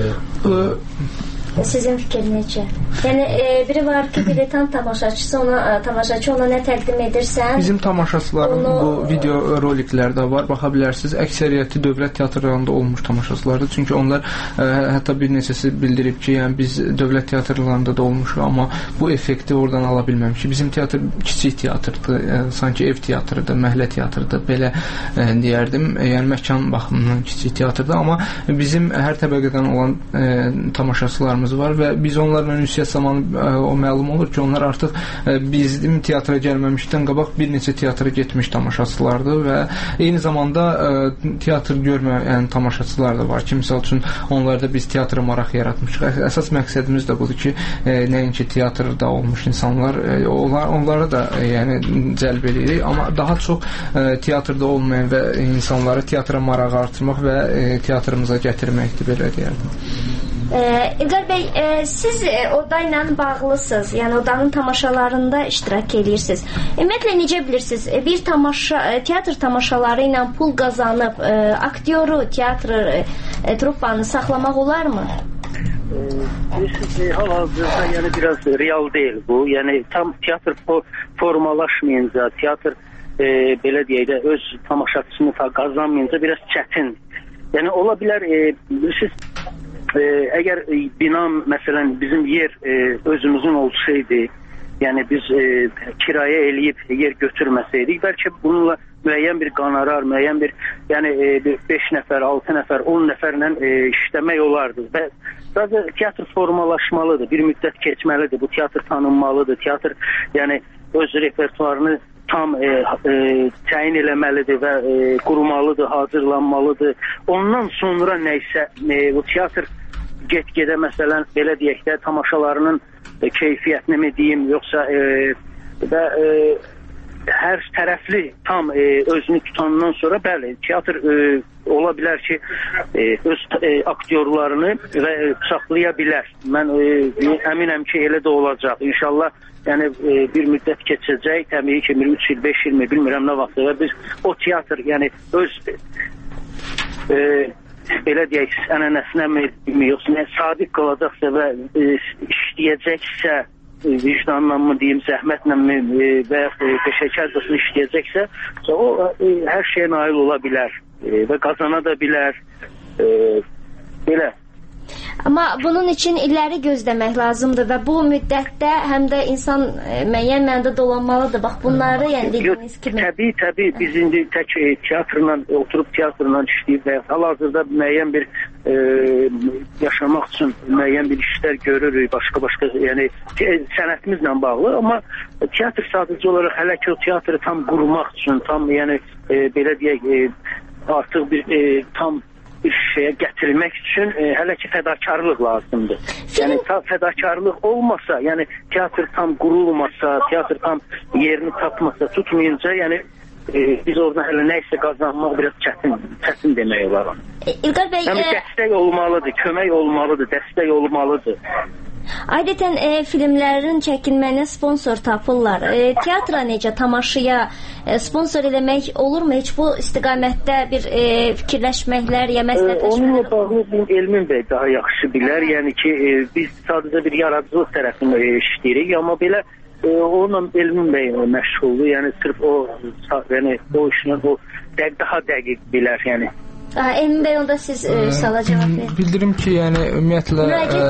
Sizin fikir necə? Yəni biri var ki, diletant tamaşaçısı ona nə təqdim edirsən? Bizim tamaşaçıların bu video roliklərdə var, baxa bilərsiniz. Əksəriyyəti dövlət teatrlarında olmuş tamaşaçılardır. Çünki onlar hətta bir neçəsi bildirib ki, yəni biz dövlət teatrlarında da olmuşuq, amma bu effekti oradan ala bilməmişik. Bizim teatr kiçik teatrdır, sanki ev teatrıdır, məhəllə teatrıdır, belə deyərdim. Yəni məkan baxımından kiçik teatrdır, amma bizim hər təbəqədən olan tamaşaçılarımız var və biz onlarla ünsiyyət tamaşa zamanı o məlum olur ki, onlar artıq bizim teatra gəlməmişdən qabaq bir neçə teatra getmiş tamaşaçılardır və eyni zamanda teatr görməyən tamaşaçılar da var ki, misal üçün onlarda biz teatra maraq yaratmışıq. Əsas məqsədimiz də budur ki, nəinki teatrda olmuş insanlar, onlara da yəni cəlb edirik, amma daha çox teatrda olmayan və insanları teatra marağı artırmaq və teatrımıza gətirməkdir, belə deyərdim. İlqar bəy, siz oda ilə bağlısınız, yəni odanın tamaşalarında iştirak edirsiniz. Ümumiyyətlə, necə bilirsiniz, bir teatr tamaşaları ilə pul qazanıb aktyoru, teatr truppanı saxlamaq olarmı? Hal-hazırda yəni biraz real deyil bu. Yəni tam teatr formalaşmayınca, teatr belə deyək də öz tamaşaçısını qazanmayınca biraz çətin. Yəni ola bilər, bilirsiniz, əgər bina məsələn bizim yer özümüzün olsaydı, yəni biz kirayə eləyib yer götürməsəydik, bəlkə bununla müəyyən bir qanarar, müəyyən bir, yəni 5 nəfər, 6 nəfər, 10 nəfərlə işləmək olardı. Və sadəcə teatr formalaşmalıdır, bir müddət keçməlidir, bu teatr tanınmalıdır, teatr yəni öz repertuarını tam təyin eləməlidir və qurmalıdır, hazırlanmalıdır. Ondan sonra nəysə bu teatr get-gedə məsələn belə deyək də tamaşalarının keyfiyyətini mi deyim, yoxsa və hər tərəfli tam özünü tutandan sonra bəli, teatr ola bilər ki, öz aktyorlarını və saxlaya bilər. Mən əminəm ki, elə də olacaq. İnşallah yəni bir müddət keçəcək, təbii ki, 3 il, 5 il mi, bilmirəm nə vaxt və biz o teatr, yəni öz belə deyək, ənənəsinə mi, yoxsa sadiq qalacaqsa və işləyəcəksə, vicdanla mı deyim, zəhmətlə mi və peşəkarcasını işləyəcəksə, o hər şeyə nail ola bilər və qazana da bilər, belə. Amma bunun üçün illəri gözləmək lazımdır və bu müddətdə həm də insan müəyyən mənada dolanmalıdır. Bax bunları, yəni dediyiniz kimi. Təbii, biz indi tək teatrla, oturub teatrla işləyib və hal-hazırda müəyyən bir yaşamaq üçün müəyyən bir işlər görürük, başqa, yəni sənətimizlə bağlı, amma teatr sadəcə olaraq hələ ki o teatrı tam qurmaq üçün, tam yəni belə deyək, artıq bir tam bir şeyə gətirilmək üçün hələ ki fədakarlıq lazımdır. Yəni fədakarlıq olmasa, yəni teatr tam qurulmasa, teatr tam yerini tapmasa, tutmayınca, yəni biz orada hələ nəysə qazanmaq biraz çətin demək olar. İlqar bəy, yəni dəstək olmalıdır, kömək olmalıdır, dəstək olmalıdır. Adətən filmlərin çəkilməyinə sponsor tapırlar. Teatra necə, tamaşaya sponsor eləmək olurmu? Heç bu istiqamətdə bir fikirləşməklər ya məsləhətləşməklər? Onunla bağlı Elmin bəy daha yaxşı bilər. Yəni ki, biz sadəcə bir yaradıcılıq tərəfində işləyirik, amma belə onunla Elmin bəy məşğuldur. Yəni sırf o işlə o daha dəqiq bilər, yəni. Elmin bəy, onda siz suala cavab verin. Bildirim ki, yəni ümumiyyətlə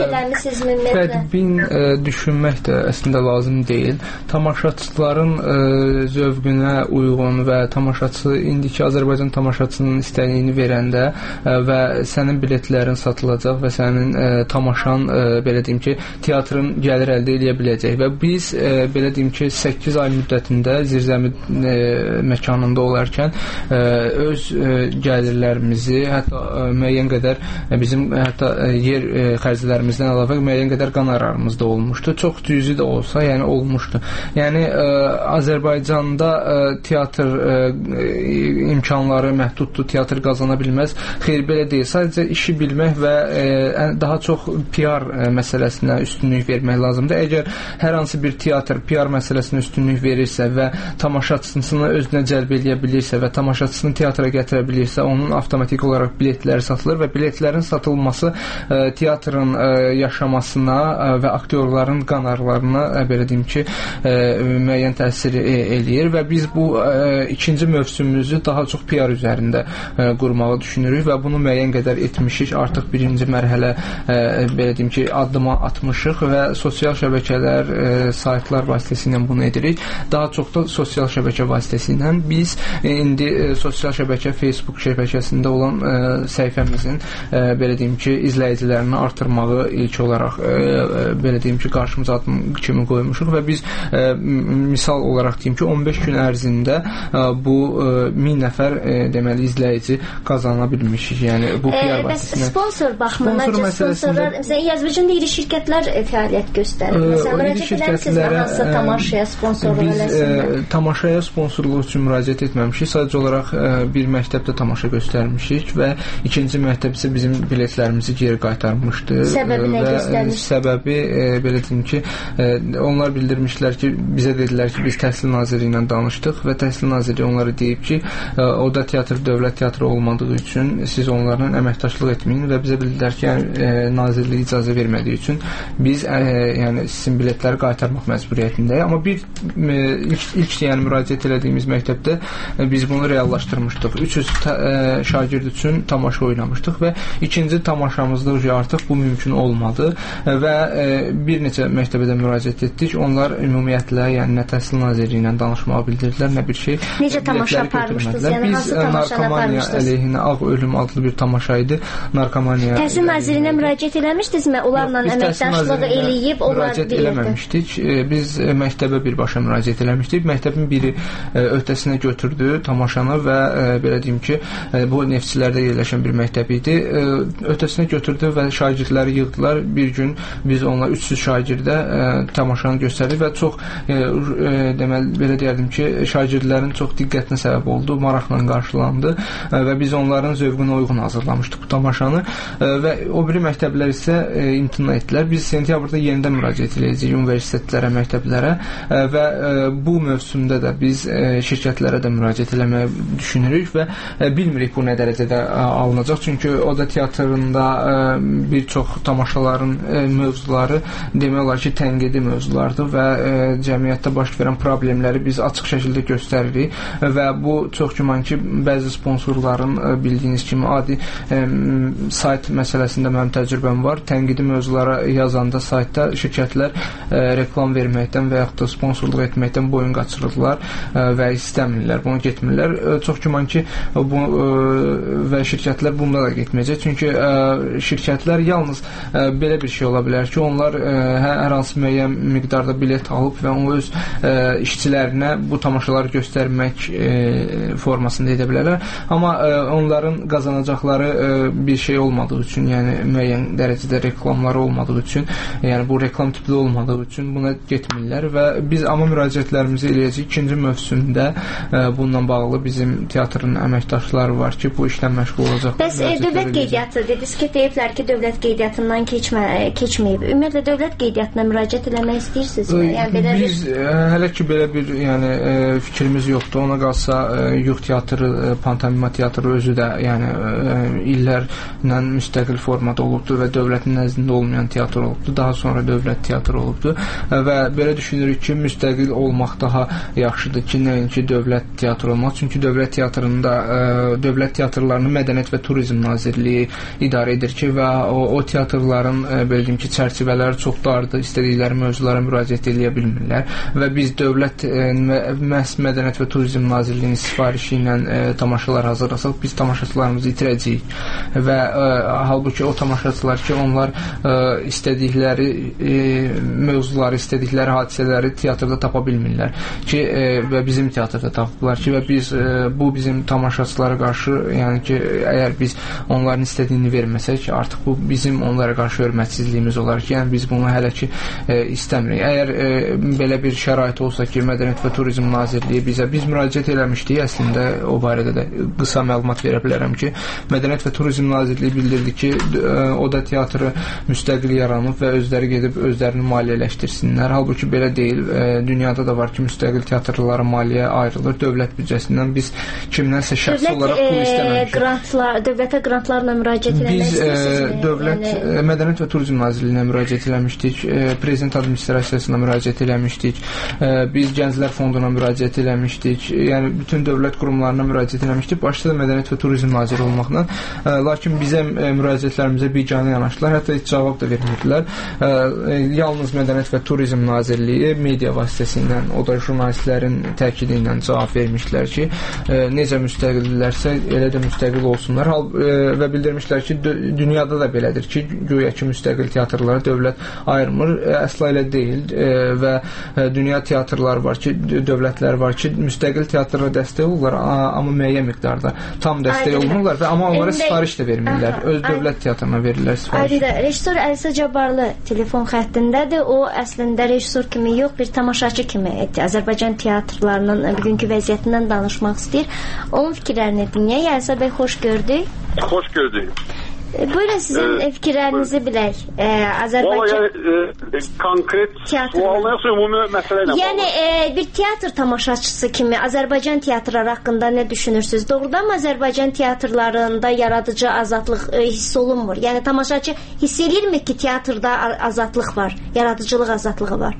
bədbin düşünmək də əslində lazım deyil. Tamaşaçıların zövqünə uyğun və tamaşaçı, indiki Azərbaycan tamaşaçının istədiyini verəndə və sənin biletlərin satılacaq və sənin tamaşan, belə deyim ki, teatrın gəlir əldə edə biləcək və biz, belə deyim ki, 8 ay müddətində Zirzəmi məkanında olarkən öz gəlirlərimiz hətta müəyyən qədər bizim hətta yer xərclərimizdən əlavə müəyyən qədər qanarlarımız da olmuşdu. Çox cüzi də olsa, yəni olmuşdu. Yəni Azərbaycanda teatr imkanları məhduddur, teatr qazana bilməz. Xeyr, belə deyil. Sadəcə işi bilmək və daha çox PR məsələsinə üstünlük vermək lazımdır. Əgər hər hansı bir teatr PR məsələsinə üstünlük verirsə və tamaşaçısını özünə cəlb edə bilirsə və tamaşaçısını teatra gətirə bilirsə, onun avtomatik olaraq biletləri satılır və biletlərin satılması teatrın yaşamasına və aktyorların qanarlarına, belə deyim ki, müəyyən təsir eləyir və biz bu ikinci mövsümümüzü daha çox PR üzərində qurmağı düşünürük və bunu müəyyən qədər etmişik. Artıq birinci mərhələ, belə deyim ki, addıma atmışıq və sosial şəbəkələr, saytlar vasitəsilə bunu edirik. Daha çox da sosial şəbəkə vasitəsilə biz indi sosial şəbəkə, Facebook şəbəkəsində olan səhifəmizin belə deyim ki, izləyicilərini artırmağı ilk olaraq belə deyim ki, qarşımıza adım kimi qoymuşuq və biz misal olaraq deyim ki, 15 gün ərzində bu 1000 nəfər deməli izləyici qazana bilmişik. Yəni bu PR vasitəsilə. Sponsor baxımından sponsorlar, məsələn, yazıcının iri şirkətlər fəaliyyət göstərir. Məsələn, müraciət etmisiniz hansı tamaşaya sponsorluq eləsinlər? Biz tamaşaya sponsorluq üçün müraciət etməmişik. Sadəcə olaraq bir məktəbdə tamaşa göstərmişik və ikinci məktəb isə bizim biletlərimizi geri qaytarmışdı. Səbəbi nə göstərmiş? Səbəbi belə deyim ki, onlar bildirmişlər ki, bizə dedilər ki, biz Təhsil Nazirliyi ilə danışdıq və Təhsil Nazirliyi onlara deyib ki, Oda teatr dövlət teatrı olmadığı üçün siz onlarla əməkdaşlıq etməyin və bizə bildilər ki, Nazirliyi icazə vermədiyi üçün biz yəni sizin biletləri qaytarmaq məcburiyyətindəyik. Amma ilk yəni müraciət etdiyimiz məktəbdə biz bunu reallaşdırmışdıq. 300 şagird üçün tamaşa oynamışdıq və ikinci tamaşamızda artıq bu mümkün olmadı və bir neçə məktəbə də müraciət etdik. Onlar ümumiyyətlə, yəni nə Təhsil Nazirliyi ilə danışmağı bildirdilər, nə bir şey. Necə tamaşa aparmışdınız? Yəni hansı tamaşanı aparmışdınız? Biz əleyhinə Ağ Ölüm adlı bir tamaşa idi. Narkomaniya. Təhsil Nazirliyinə müraciət eləmişdinizmi? Onlarla əməkdaşlığı eləyib, onlar müraciət eləməmişdik. Biz məktəbə birbaşa müraciət eləmişdik. Məktəbin biri öhdəsinə götürdü tamaşanı və belə deyim ki, bu Neftçilərdə yerləşən bir məktəb idi. Öhdəsinə götürdü və şagirdləri yığdılar. Bir gün biz onlara 300 şagirdə tamaşanı göstərdik və çox deməli belə deyərdim ki, şagirdlərin çox diqqətinə səbəb oldu, maraqla qarşılandı və biz onların zövqünə uyğun hazırlamışdıq bu tamaşanı və o biri məktəblər isə imtina etdilər. Biz sentyabrda yenidən müraciət edəcəyik universitetlərə, məktəblərə və bu mövsümdə də biz şirkətlərə də müraciət eləməyi düşünürük və bilmirik bu nə dərəcədə alınacaq. Çünki Oda teatrında bir çox tamaşaların mövzuları demək olar ki, tənqidi mövzulardır və cəmiyyətdə baş verən problemləri biz açıq şəkildə göstəririk və bu çox güman ki, bəzi sponsorların bildiyiniz kimi adi sayt məsələsində mənim təcrübəm var. Tənqidi mövzulara yazanda saytda şirkətlər reklam verməkdən və yaxud da sponsorluq etməkdən boyun qaçırırlar və istəmirlər, bunu getmirlər. Çox güman ki, və şirkətlər bunda da getməyəcək. Çünki şirkətlər yalnız belə bir şey ola bilər ki, onlar hər hansı müəyyən miqdarda bilet alıb və onu öz işçilərinə bu tamaşaları göstərmək formasında edə bilərlər. Amma onların qazanacaqları bir şey olmadığı üçün, yəni müəyyən dərəcədə reklamları olmadığı üçün, yəni bu reklam tipli olmadığı üçün buna getmirlər və biz amma müraciətlərimizi eləyəcəyik. İkinci mövsümdə bununla bağlı bizim teatrın əməkdaşları var ki, bu işlə məşğul olacaq. Bəs dövlət qeydiyyatı dediniz ki, deyiblər ki, dövlət qeydiyyatından keçməyib. Ümumiyyətlə dövlət qeydiyyatına müraciət eləmək istəyirsinizmi? Yəni belə biz hələ ki belə bir yəni fikrimiz yoxdur. Ona qalsa Yuğ teatrı, pantomima teatrı özü də yəni illərlə müstəqil formada olubdur və dövlətin nəzdində olmayan teatr olubdur. Daha sonra dövlət teatrı olubdur və belə düşünürük ki, müstəqil olmaq daha yaxşıdır ki, nəinki dövlət teatrı olmaq. Çünki dövlət teatrında dövlət teatrlarını Mədəniyyət və Turizm Nazirliyi idarə edir ki və o teatrların belə deyim ki, çərçivələri çox dardır, istədikləri mövzulara müraciət edə bilmirlər və biz dövlət məhz Mədəniyyət və Turizm Nazirliyinin sifarişi ilə tamaşalar hazırlasaq, biz tamaşaçılarımızı itirəcəyik və halbuki o tamaşaçılar ki, onlar istədikləri mövzuları, istədikləri hadisələri teatrda tapa bilmirlər ki, və bizim teatrda tapıblar ki, və biz bu bizim tamaşaçılara qarşı, yəni ki, əgər biz onların istədiyini verməsək, artıq bu bizim onlara qarşı hörmətsizliyimiz olar ki, yəni biz bunu hələ ki istəmirik. Əgər belə bir şərait olsa ki, Mədəniyyət və Turizm Nazirliyi bizə, biz müraciət eləmişdik, əslində o barədə də qısa məlumat verə bilərəm ki, Mədəniyyət və Turizm Nazirliyi bildirdi ki, Oda teatrı müstəqil yaranıb və özləri gedib özlərini maliyyələşdirsinlər. Halbuki belə deyil. Dünyada da var ki, müstəqil teatrlara maliyyə ayrılır. Dövlət büdcəsindən biz kimdənsə şəxsi olaraq pul istəməmişik. Dövlətə qrantlarla müraciət eləmək istəyirsiniz? Dövlət Mədəniyyət və Turizm Nazirliyinə müraciət eləmişdik. Prezident administrasiyasına müraciət eləmişdik. Biz Gənclər Fonduna müraciət eləmişdik. Yəni bütün dövlət qurumlarına müraciət eləmişdik. Başda da Mədəniyyət və Turizm Naziri olmaqla. Lakin bizə müraciətlərimizə biganə yanaşdılar. Hətta heç cavab da vermirdilər. Yalnız Mədəniyyət və Turizm Nazirliyi media vasitəsilə, o da jurnalistlərin təkidi ilə cavab vermişdilər ki, necə müstəqildirlərsə, elə də müstəqil olsunlar. Və bildirmişlər ki, dünyada da belədir ki, güya ki, müstəqil teatrlara dövlət ayırmır. Əsla elə deyil və dünya teatrları var ki, dövlətlər var ki, müstəqil teatrlara dəstək olurlar, amma müəyyən miqdarda tam dəstək olunurlar və amma onlara sifariş də vermirlər. Öz dövlət teatrına verirlər sifariş. Rejissor Əlisə Cabbarlı telefon xəttindədir. O əslində rejissor kimi yox, bir tamaşaçı kimi Azərbaycan teatrlarının bugünkü vəziyyətindən danışmaq istəyir. Onun fikirlərini dinləyək. Əlisə bəy, xoş gördük. Xoş gördük. Buyurun, sizin fikirlərinizi bilək. Azərbaycan konkret sualına yoxsa ümumi məsələ ilə yəni bir teatr tamaşaçısı kimi Azərbaycan teatrları haqqında nə düşünürsünüz? Doğrudan mı Azərbaycan teatrlarında yaradıcı azadlıq hiss olunmur? Yəni tamaşaçı hiss edirmi ki, teatrda azadlıq var, yaradıcılıq azadlığı var?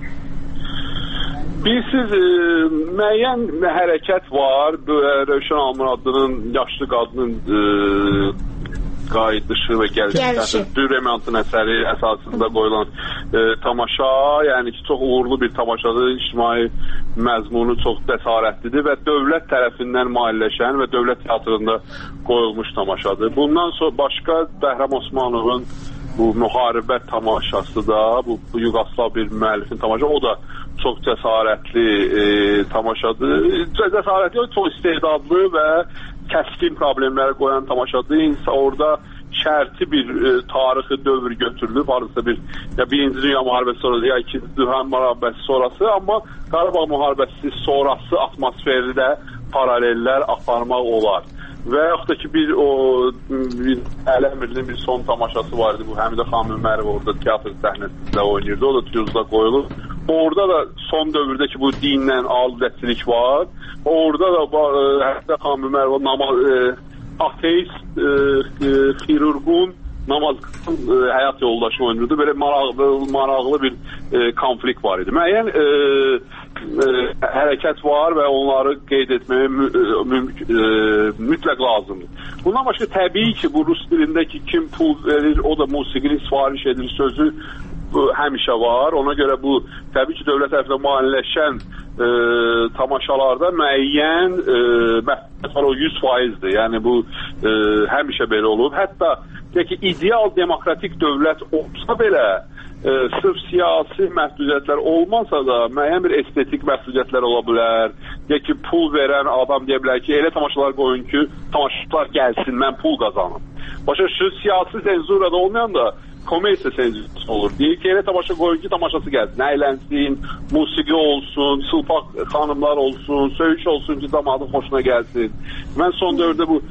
Bilirsiniz, müəyyən hərəkət var. Rövşən Almuradlının yaşlı qadının qayıdışı və gəlişi Dürremantın əsəri əsasında qoyulan tamaşa, yəni ki, çox uğurlu bir tamaşadır, ictimai məzmunu çox cəsarətlidir və dövlət tərəfindən maliyyələşən və dövlət teatrında qoyulmuş tamaşadır. Bundan sonra başqa Bəhram Osmanovun bu müharibə tamaşası da, bu Yugoslav bir müəllifin tamaşası, o da çox cəsarətli tamaşadır. Cəsarətli, çox istedadlı və kəskin problemləri qoyan tamaşadır. Orada şərti bir tarixi dövr götürülüb, arasında bir ya Birinci Dünya müharibəsi sonrası, ya İkinci Dünya müharibəsi sonrası, amma Qarabağ müharibəsi sonrası atmosferi də paralellər aparmaq olar. Və yaxud da ki, bir Əli Əmirlinin bir son tamaşası var idi, bu Həmidə xanım Ömərov orada teatr səhnəsində oynayırdı, o da Tuzda qoyulur. Orada da son dövrdə ki, bu dinlə aludəçilik var. Orada da Həmidə xanım Ömərov ateist, xirurgun, namaz həyat yoldaşı oynayırdı. Belə maraqlı bir konflikt var idi. Müəyyən hərəkət var və onları qeyd etməyə mütləq lazımdır. Bundan başqa təbii ki, bu rus dilindəki kim pul verir, o da musiqini sifariş edir sözü həmişə var. Ona görə bu təbii ki, dövlət tərəfindən maliyyələşən tamaşalarda müəyyən məsələ o 100%'dir. Yəni bu həmişə belə olub. Hətta ki, ideal demokratik dövlət olsa belə sırf siyasi məhdudiyyətlər olmasa da müəyyən bir estetik məhdudiyyətlər ola bilər. Ya ki, pul verən adam deyə bilər ki, elə tamaşalar qoyun ki, tamaşaçılar gəlsin, mən pul qazanım. Başqa şu siyasi senzurada olmayan da komediya senzurası olur. Deyir ki, elə tamaşa qoyun ki, tamaşası gəlsin, əylənsin, musiqi olsun, sılpaq xanımlar olsun, söyüş olsun ki, damadın xoşuna gəlsin. Mən son dövrdə bu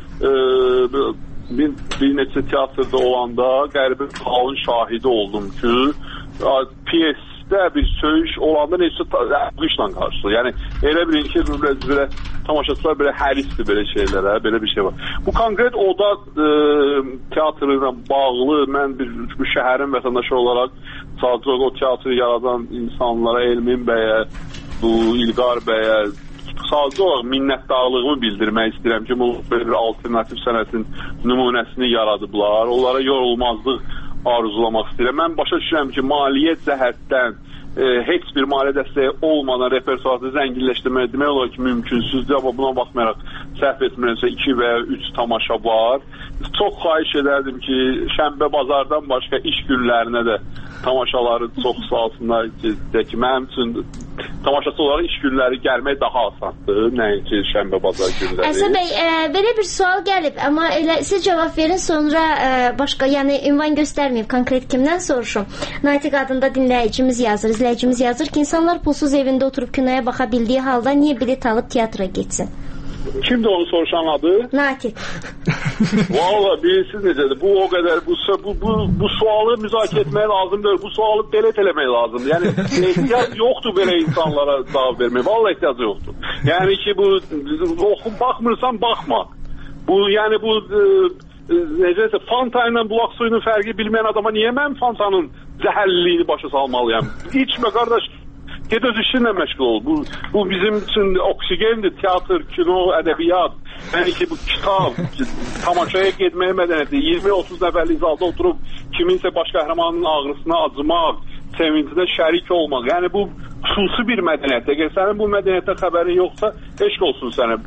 bir neçə teatrda olanda qəribə halın şahidi oldum ki, piyesdə bir söyüş olanda neçə qışla qarşıdır. Yəni, elə bilin ki, belə tamaşaçılar belə hərisdir belə şeylərə, belə bir şey var. Bu konkret oda teatrı ilə bağlı mən bu şəhərin vətəndaşı olaraq sadəcə o teatrı yaradan insanlara, Elmin bəyə, bu İlqar bəyə sadəcə olaraq minnətdarlığımı bildirmək istəyirəm ki, bu belə bir alternativ sənətin nümunəsini yaradıblar. Onlara yorulmazlıq arzulamaq istəyirəm. Mən başa düşürəm ki, maliyyət cəhətdən heç bir maliyyə dəstəyi olmadan repertuarı zənginləşdirmək demək olar ki, mümkünsüzdür. Amma buna baxmayaraq səhv etmirəmsə 2 və ya 3 tamaşa var. Çox xahiş edərdim ki, şənbə bazardan başqa iş günlərinə də tamaşaları çox salsınlar ki, mənim üçün tamaşaçı olaraq iş günləri gəlmək daha asandır, nəinki şənbə bazar günləri. Əsən bəy, belə bir sual gəlib, amma elə siz cavab verin, sonra başqa, yəni ünvan göstərməyib, konkret kimdən soruşum. Natiq adında dinləyicimiz yazır, izləyicimiz yazır ki, insanlar pulsuz evində oturub kinoya baxa bildiyi halda niyə bilet alıb teatra getsin? Kimdir onu soruşan adı? Natiq. Valla bilirsiniz necədir? Bu o qədər, bu sualı müzakirə etmək lazımdır. Bu sualı dələt eləmək lazımdır. Yəni ehtiyac yoxdur belə insanlara cavab vermək. Valla ehtiyac yoxdur. Yəni ki, bu oxun baxmırsan, baxma. Bu, yəni bu necəsə Fanta ilə bulaq suyunun fərqi bilməyən adama niyə mən Fantanın zəhərliliyini başa salmalıyam? İçmə qardaş. Ged öz işinlə məşğul ol. Bu bizim üçün oksigendir. Teatr, kino, ədəbiyyat. Yəni ki, bu kitab, tamaşaya getməyə mədəniyyəti, 20-30 nəfərlik zalda oturub kiminsə baş qəhrəmanının ağrısına acımaq, sevincinə şərik olmaq. Yəni bu xüsusi bir mədəniyyət. Əgər sənin bu mədəniyyətə xəbərin yoxsa, eşq olsun sənə.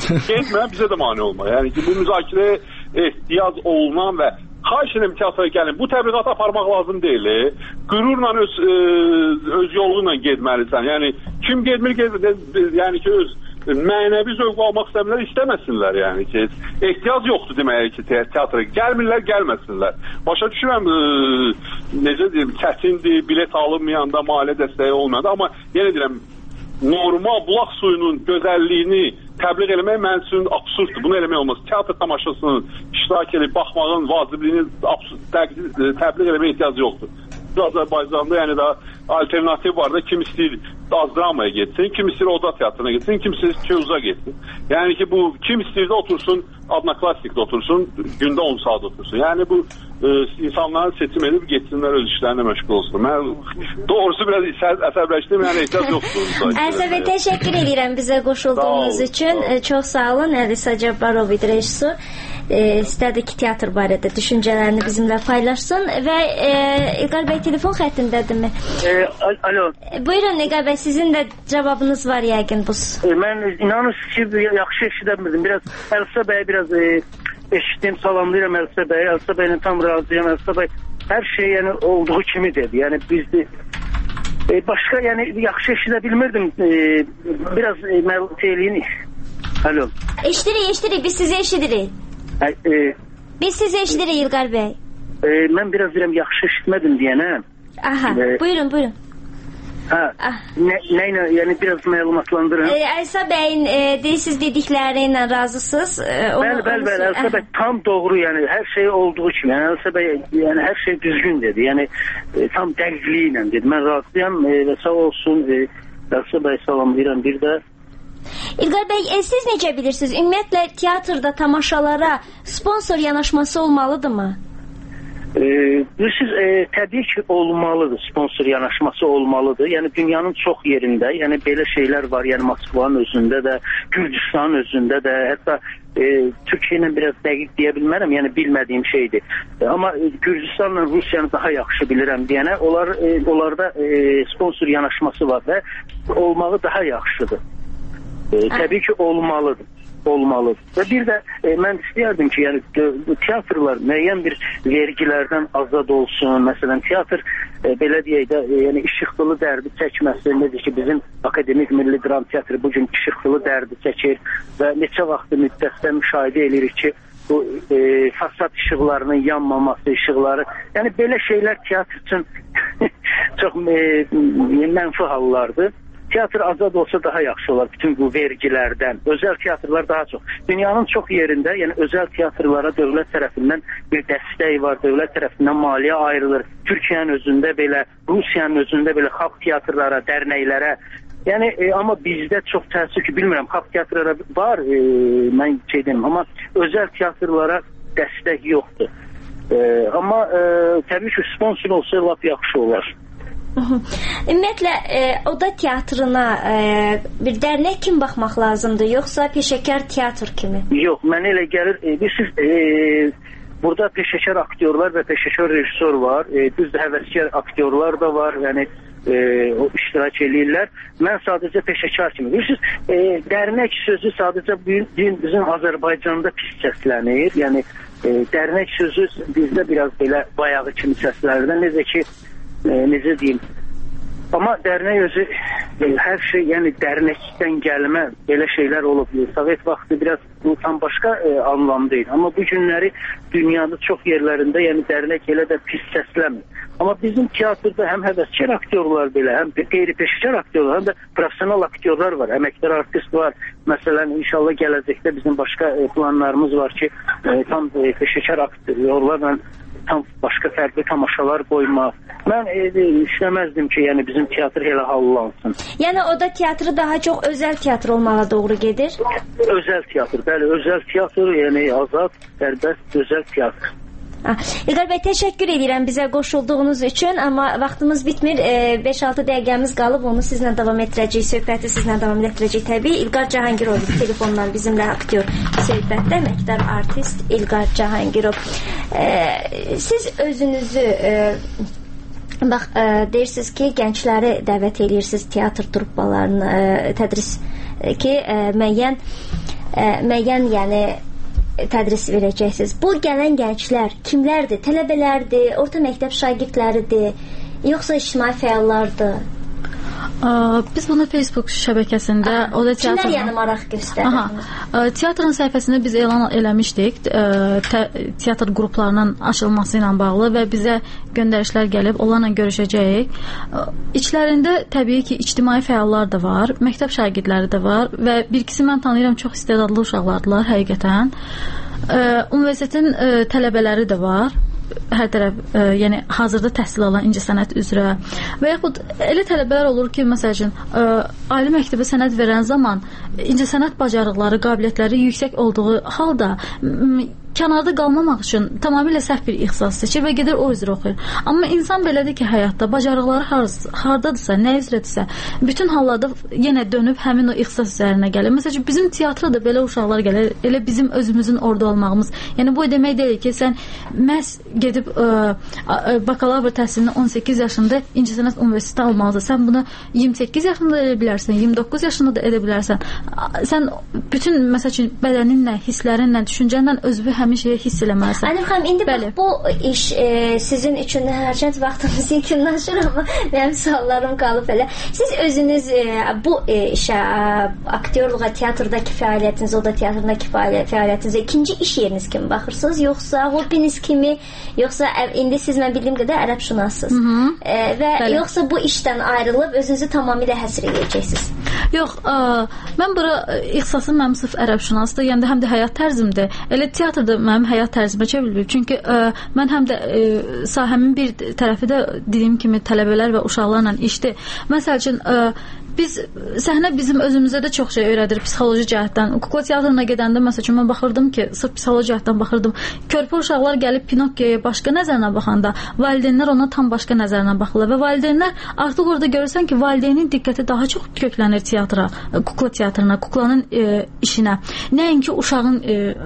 getmə, bizə də mane olma. Yəni ki, bu müzakirəyə ehtiyac olunan və xahiş edirəm teatra gəlin. Bu təbliğatı aparmaq lazım deyil. Qürurla öz yoluyla getməlisən. Yəni kim getmir, yəni ki, öz mənəvi zövq almaq istəmirlər, istəməsinlər. Yəni ki, ehtiyac yoxdur deməli ki, teatra gəlmirlər, gəlməsinlər. Başa düşürəm, necə deyim, çətindir, bilet alınmayanda, maliyyə dəstəyi olmayanda, amma yenə deyirəm, normal bulaq suyunun gözəlliyini təbliğ eləmək mənim üçün absurddur. Bunu eləmək olmaz. Teatr tamaşasının iştirak edib baxmağın vacibliyini təbliğ eləməyə ehtiyac yoxdur. Azərbaycanda yəni də alternativ var da, kim istəyir az dramaya getsin, kim istəyir oda teatrına getsin, kim istəyir Keuza getsin. Yəni ki, bu kim istəyir də otursun, Adnaklastikdə otursun, gündə 10 saat otursun. Yəni bu insanların seçim edib getsinlər, öz işlərinə məşğul olsun. Mən doğrusu biraz əsəbləşdim, yəni ehtiyac yoxdur. Əziz bəy, təşəkkür edirəm bizə qoşulduğunuz üçün. Çox sağ olun, Əlisa Cabbarov idi rejissor. İstədi ki, teatr barədə düşüncələrini bizimlə paylaşsın və İlqar bəy telefon xəttindədirmi? Alo. Buyurun İlqar bəy, sizin də cavabınız var yəqin bu. Mən inanırsınız ki, yaxşı eşidəmirdim. Biraz Əlisa bəy biraz eşitdim, salamlayıram Əlisa bəy. Əlisa bəylə tam razıyam. Əlisa bəy hər şey yəni olduğu kimi dedi. Yəni bizdir. Başqa yəni yaxşı eşidə bilmirdim. Biraz məlumat eləyin. Alo. Eşidirik, biz sizi eşidirik. Biz sizi eşidirik İlqar bəy. Mən biraz deyirəm yaxşı eşitmədim deyənə. Aha, buyurun. Nə ilə, yəni biraz məlumatlandırın. Əlisa bəyin siz dedikləri ilə razısınız? Bəli, Əlisa bəy tam doğru, yəni hər şey olduğu kimi. Yəni Əlisa bəy yəni hər şey düzgün dedi. Yəni tam dəqiqliyi ilə dedi. Mən razıyam və sağ olsun. Əlisa bəy salamlayıram bir də. İlqar bəy, siz necə bilirsiniz? Ümumiyyətlə teatrda tamaşalara sponsor yanaşması olmalıdırmı? Bilirsiniz, təbii ki olmalıdır, sponsor yanaşması olmalıdır. Yəni dünyanın çox yerində, yəni belə şeylər var. Yəni Moskvanın özündə də, Gürcüstanın özündə də, hətta Türkiyə ilə biraz dəqiq deyə bilmərəm, yəni bilmədiyim şeydir. Amma Gürcüstanla Rusiyanı daha yaxşı bilirəm deyənə, onlarda sponsor yanaşması var və olmağı daha yaxşıdır. Təbii ki olmalıdır. Və bir də mən istəyərdim ki, yəni teatrlar müəyyən bir vergilərdən azad olsun. Məsələn, teatr belə deyək də, yəni işıqlı dərdi çəkməsi, necə ki bizim Akademik Milli Dram Teatrı bu gün işıqlı dərdi çəkir və neçə vaxt müddətdə müşahidə edirik ki, bu fasad işıqlarının yanmaması, işıqları, yəni belə şeylər teatr üçün çox mənfi hallardır. Teatr azad olsa daha yaxşı olar bütün bu vergilərdən. Özəl teatrlar daha çox. Dünyanın çox yerində, yəni özəl teatrlara dövlət tərəfindən bir dəstək var, dövlət tərəfindən maliyyə ayrılır. Türkiyənin özündə belə, Rusiyanın özündə belə xalq teatrlara, dərnəklərə. Yəni amma bizdə çox təəssüf ki, bilmirəm, xalq teatrlara var, mən dedim, amma özəl teatrlara dəstək yoxdur. Amma təbii ki, sponsor olsa lap yaxşı olar. Ümumiyyətlə oda teatrına bir dərnək kimi baxmaq lazımdır, yoxsa peşəkar teatr kimi? Yox, mənə elə gəlir, burada peşəkar aktyorlar və peşəkar rejissor var, düzdür, həvəskar aktyorlar da var, yəni o iştirak edirlər. Mən sadəcə peşəkar kimi. Bilirsiniz, dərnək sözü sadəcə bizim Azərbaycanda pis səslənir, yəni dərnək sözü bizdə biraz belə bayağı kimi səslənir, necə ki, necə deyim, amma dərnək özü hər şey, yəni dərnəkdən gəlmə belə şeylər olub. Sovet vaxtı biraz bu tam başqa anlamda idi, amma bu günləri dünyada çox yerlərində yəni dərnək elə də pis səslənmir. Amma bizim teatrda həm həvəskar aktyorlar belə, həm qeyri-peşəkar aktyorlar, həm də professional aktyorlar var, əməkdar artist var. Məsələn, inşallah gələcəkdə bizim başqa planlarımız var ki, tam peşəkar aktyorlarla tam başqa fərqli tamaşalar qoymaq. Mən istəməzdim ki, yəni bizim teatr elə hallansın. Yəni oda teatrı daha çox özəl teatr olmağa doğru gedir? Özəl teatr, bəli, özəl teatr, yəni azad, sərbəst, özəl teatr. İlqar bəy, təşəkkür edirəm bizə qoşulduğunuz üçün, amma vaxtımız bitmir, 5-6 dəqiqəmiz qalıb, onu sizlə davam etdirəcək, söhbəti sizlə davam etdirəcək təbii. İlqar Cahangirov telefondan bizimlə aktyor söhbətdə, əməkdar artist İlqar Cahangirov. Siz özünüzü bax, deyirsiniz ki, gəncləri dəvət edirsiniz teatr truppalarını, tədris ki, müəyyən müəyyən, yəni tədris verəcəksiniz. Bu gələn gənclər kimlərdir? Tələbələrdir, orta məktəb şagirdləridir, yoxsa ictimai fəallardır? Biz bunu Facebook şəbəkəsində, o da kimlər yəni maraq göstərir? Teatrın səhifəsində biz elan eləmişdik teatr qruplarının açılması ilə bağlı və bizə göndərişlər gəlib, onlarla görüşəcəyik. İçlərində təbii ki, ictimai fəallar da var, məktəb şagirdləri də var və bir ikisi mən tanıyıram, çox istedadlı uşaqlardılar həqiqətən. Universitetin tələbələri də var. Hər tərəf, yəni hazırda təhsil alan incəsənət üzrə və yaxud elə tələbələr olur ki, məsəl üçün ali məktəbə sənəd verən zaman incəsənət bacarıqları, qabiliyyətləri yüksək olduğu halda kənarda qalmamaq üçün tamamilə səhv bir ixtisas seçir və gedir o üzrə oxuyur. Amma insan belədir ki, həyatda bacarıqları hardadırsa, nə üzrədirsə, bütün hallarda yenə dönüb həmin o ixtisas üzərinə gəlir. Məsələn, bizim teatra da belə uşaqlar gəlir, elə bizim özümüzün orada olmağımız. Yəni bu demək deyil ki, sən məhz gedib bakalavr təhsilini 18 yaşında İncəsənət Universitetində almalısan. Sən bunu 28 yaşında da edə bilərsən, 29 yaşında da edə bilərsən. Sən bütün, məsəl üçün, bədəninlə, hisslərinlə, düşüncənlə özünü həmin şeyi hiss eləməlisən. Əlim xanım, indi bax, bu iş sizin üçün hərçənd vaxtınız yekunlaşır, amma mənim suallarım qalıb elə. Siz özünüz bu işə, aktyorluğa, teatrdakı fəaliyyətiniz, o da teatrındakı fəaliyyətinizə ikinci iş yeriniz kimi baxırsınız, yoxsa hobbiniz kimi, yoxsa indi siz mən bildiyim qədər ərəbşünassınız və yoxsa bu işdən ayrılıb özünüzü tamamilə həsr edəcəksiniz? Yox, mən bura ixtisasım mənim sırf ərəbşünasdır, yəni həm də həyat tərzimdir. Elə teatrda mənim həyat tərzimə çevrilir. Çünki mən həm də sahəmin bir tərəfi də dediyim kimi tələbələr və uşaqlarla işdir. Məsəl üçün səhnə bizim özümüzə də çox şey öyrədir psixoloji cəhətdən. Kukla teatrına gedəndə məsəl üçün mən baxırdım ki, sırf psixoloji cəhətdən baxırdım. Körpə uşaqlar gəlib Pinokkiyoya başqa nəzərlə baxanda, valideynlər ona tam başqa nəzərlə baxırlar və valideynlər artıq orada görürsən ki, valideynin diqqəti daha çox köklənir teatra, kukla teatrına, kuklanın işinə. Nəinki uşağın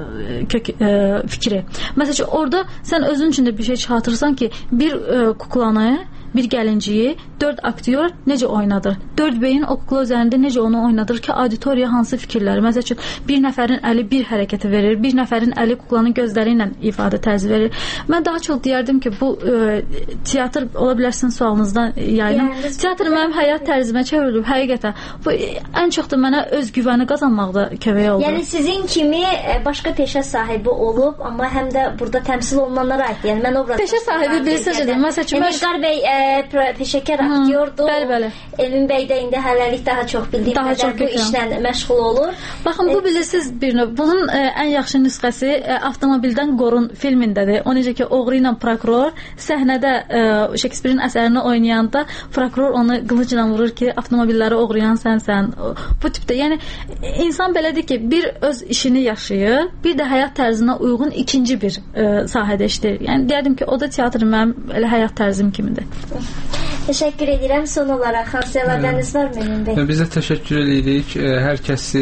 fikri. Məsəl üçün orada sən özün üçün də bir şey çıxartırsan ki, bir kuklanı, bir gəlinciyi 4 aktyor necə oynadır? 4 beyin o kukla üzərində necə onu oynadır ki, auditoriya hansı fikirləri? Məsəl üçün, bir nəfərin əli bir hərəkəti verir, bir nəfərin əli kuklanın gözləri ilə ifadə tərzi verir. Mən daha çox deyərdim ki, bu teatr, ola bilərsin sualınızdan yayınım. Teatr mənim həyat tərzimə çevrilib, həqiqətən. Bu, ən çox da mənə öz güvəni qazanmaqda kömək oldu. Yəni, sizin kimi başqa peşə sahibi olub, amma həm də burada təmsil olunanlara aid. Yəni, mən obraz... Peşə sahibi bilsəcədir. Məsəl üçün, Elqar bəy peşəkar aktyordur. Bəli. Elmin bəy də indi hələlik daha çox bildiyim qədər bu işlə məşğul olur. Baxın, bu bilirsiniz bir növ. Bunun ən yaxşı nüsxəsi Avtomobildən Qorun filmindədir. O necə ki, oğru ilə prokuror səhnədə Shakespeare-in əsərini oynayanda prokuror onu qılıcla vurur ki, avtomobilləri oğruyan sənsən. Bu tipdə. Yəni, insan belədir ki, bir öz işini yaşayır, bir də həyat tərzinə uyğun ikinci bir sahədə işləyir. Yəni, deyərdim ki, o da teatr mənim elə həyat tərzim kimidir. Teşekkür ederim. Son olarak hansı əlavəniz var mı Emin bəy? Biz də təşəkkür edirik. Hər kəsi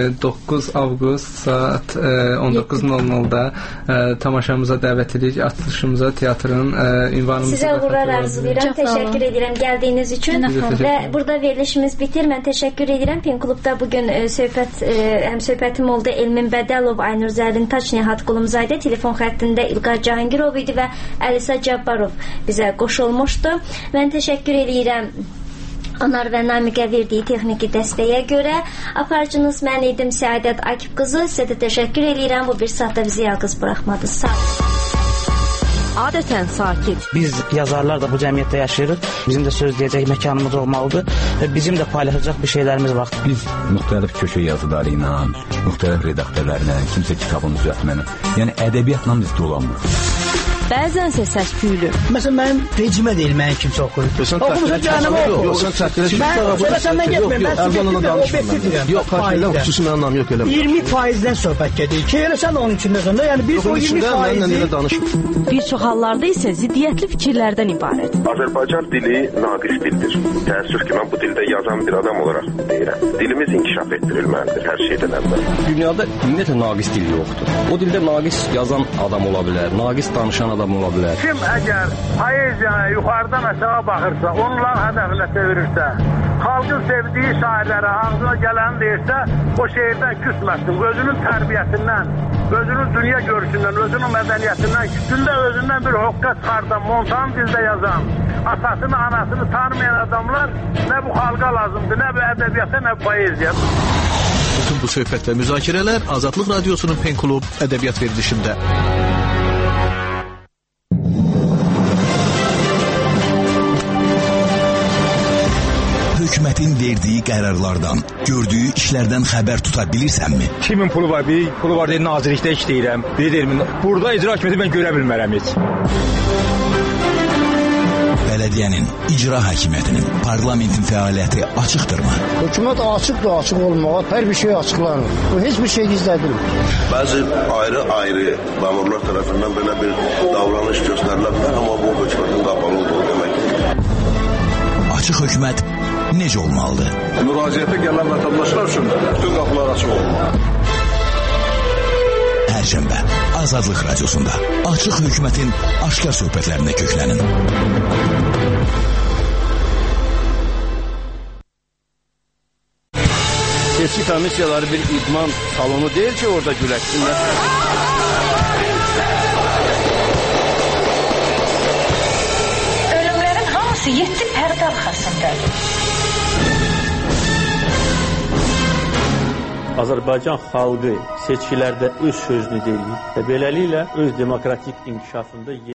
9 avqust saat 19:00-da tamaşamıza dəvət edirik. Açılışımıza teatrın ünvanımızı sizə uğurlar arzulayıram. Təşəkkür edirəm gəldiyiniz üçün və burada verilişimiz bitir. Mən təşəkkür edirəm. Pen klubda bugün söhbətim oldu. Elmin Bədəlov, Aynur Zərin Taç, Nihat Qulumzadə, telefon xəttində İlqar Cahangirov idi və Əlisa Cabbarov bizə qoşulmuşdu. Mən təşəkkür edirəm Anar və Namiqə verdiyi texniki dəstəyə görə. Aparıcınız mən idim Səadət Akif qızı. Sizə də təşəkkür edirəm. Bu bir saatda bizi yalqız buraxmadı. Sağ olun. Adətən sakit. Biz yazarlar da bu cəmiyyətdə yaşayırıq. Bizim də söz deyəcək məkanımız olmalıdır və bizim də paylaşacaq bir şeylərimiz var. Biz müxtəlif köşə yazıları ilə, müxtəlif redaktörlərlə, kimsə kitabını düzəltməni, yəni ədəbiyyatla biz dolanmırıq. Bəzənsə səs-küylü. Məsələn, mənim vecimə deyil, mənim kimsə oxuyur. Oxumuşun cəhənnəmə oxuyur. Yox, sən çəkdirə mən səndən getməyim, mən sizinlə obyektiv deyirəm. Yox, xüsusi mənim anlam yox, eləmə. 20%-dən söhbət gedir ki, elə sən onun içindəsən də, yəni biz o 20%-i... Bir çox hallarda isə ziddiyyətli fikirlərdən ibarət. Azərbaycan dili naqis dildir. Təəssüf ki, mən bu dildə yazan bir adam olaraq deyirəm. Dilimiz inkişaf etdirilməlidir hər şeydən əvvəl. Dünyada ümumiyyətlə naqis dil yoxdur. O dildə naqis yazan adam ola bilər, naqis danışan adam adam ola bilər. Kim əgər poeziyaya yuxarıdan aşağı baxırsa, onlar hədəfinə çevirirsə, xalqın sevdiyi şairlərə ağzına gələni deyirsə, o şeirdən küsməsin. Özünün tərbiyəsindən, özünün dünya görüşündən, özünün mədəniyyətindən, gündə özündən bir hoqqa çıxardan, montan dildə yazan, atasını, anasını tanımayan adamlar nə bu xalqa lazımdır, nə bu ədəbiyyata, nə bu poeziya. Bütün bu söhbət və müzakirələr Azadlıq Radiosunun Pen Klub ədəbiyyat verilişində. Hökumətin verdiyi qərarlardan, gördüyü işlərdən xəbər tuta bilirsənmi? Kimin pulu var? Bir pulu var deyir, nazirlikdə işləyirəm. Biri deyir, burada icra hakimiyyəti mən görə bilmərəm heç. Bələdiyyənin, icra hakimiyyətinin, parlamentin fəaliyyəti açıqdırmı? Hökumət açıqdır, açıq olmağa, hər bir şey açıqlanır. Bu heç bir şey gizlədilmir. Bəzi ayrı-ayrı məmurlar tərəfindən belə bir davranış göstərilə bilər, amma bu hökumətin qapalı olduğu deməkdir. Açıq hökumət necə olmalıdır? Müraciətə gələn vətəndaşlar üçün bütün qapılar açıq olmalı. Hər şənbə Azadlıq Radiosunda açıq hökumətin aşkar söhbətlərinə köklənin. Seçki komissiyaları bir idman salonu deyil ki, orada güləşsinlər. Ölümlərin hamısı 7 pərdə arxasındadır. Azərbaycan xalqı seçkilərdə öz sözünü deyir və beləliklə öz demokratik inkişafında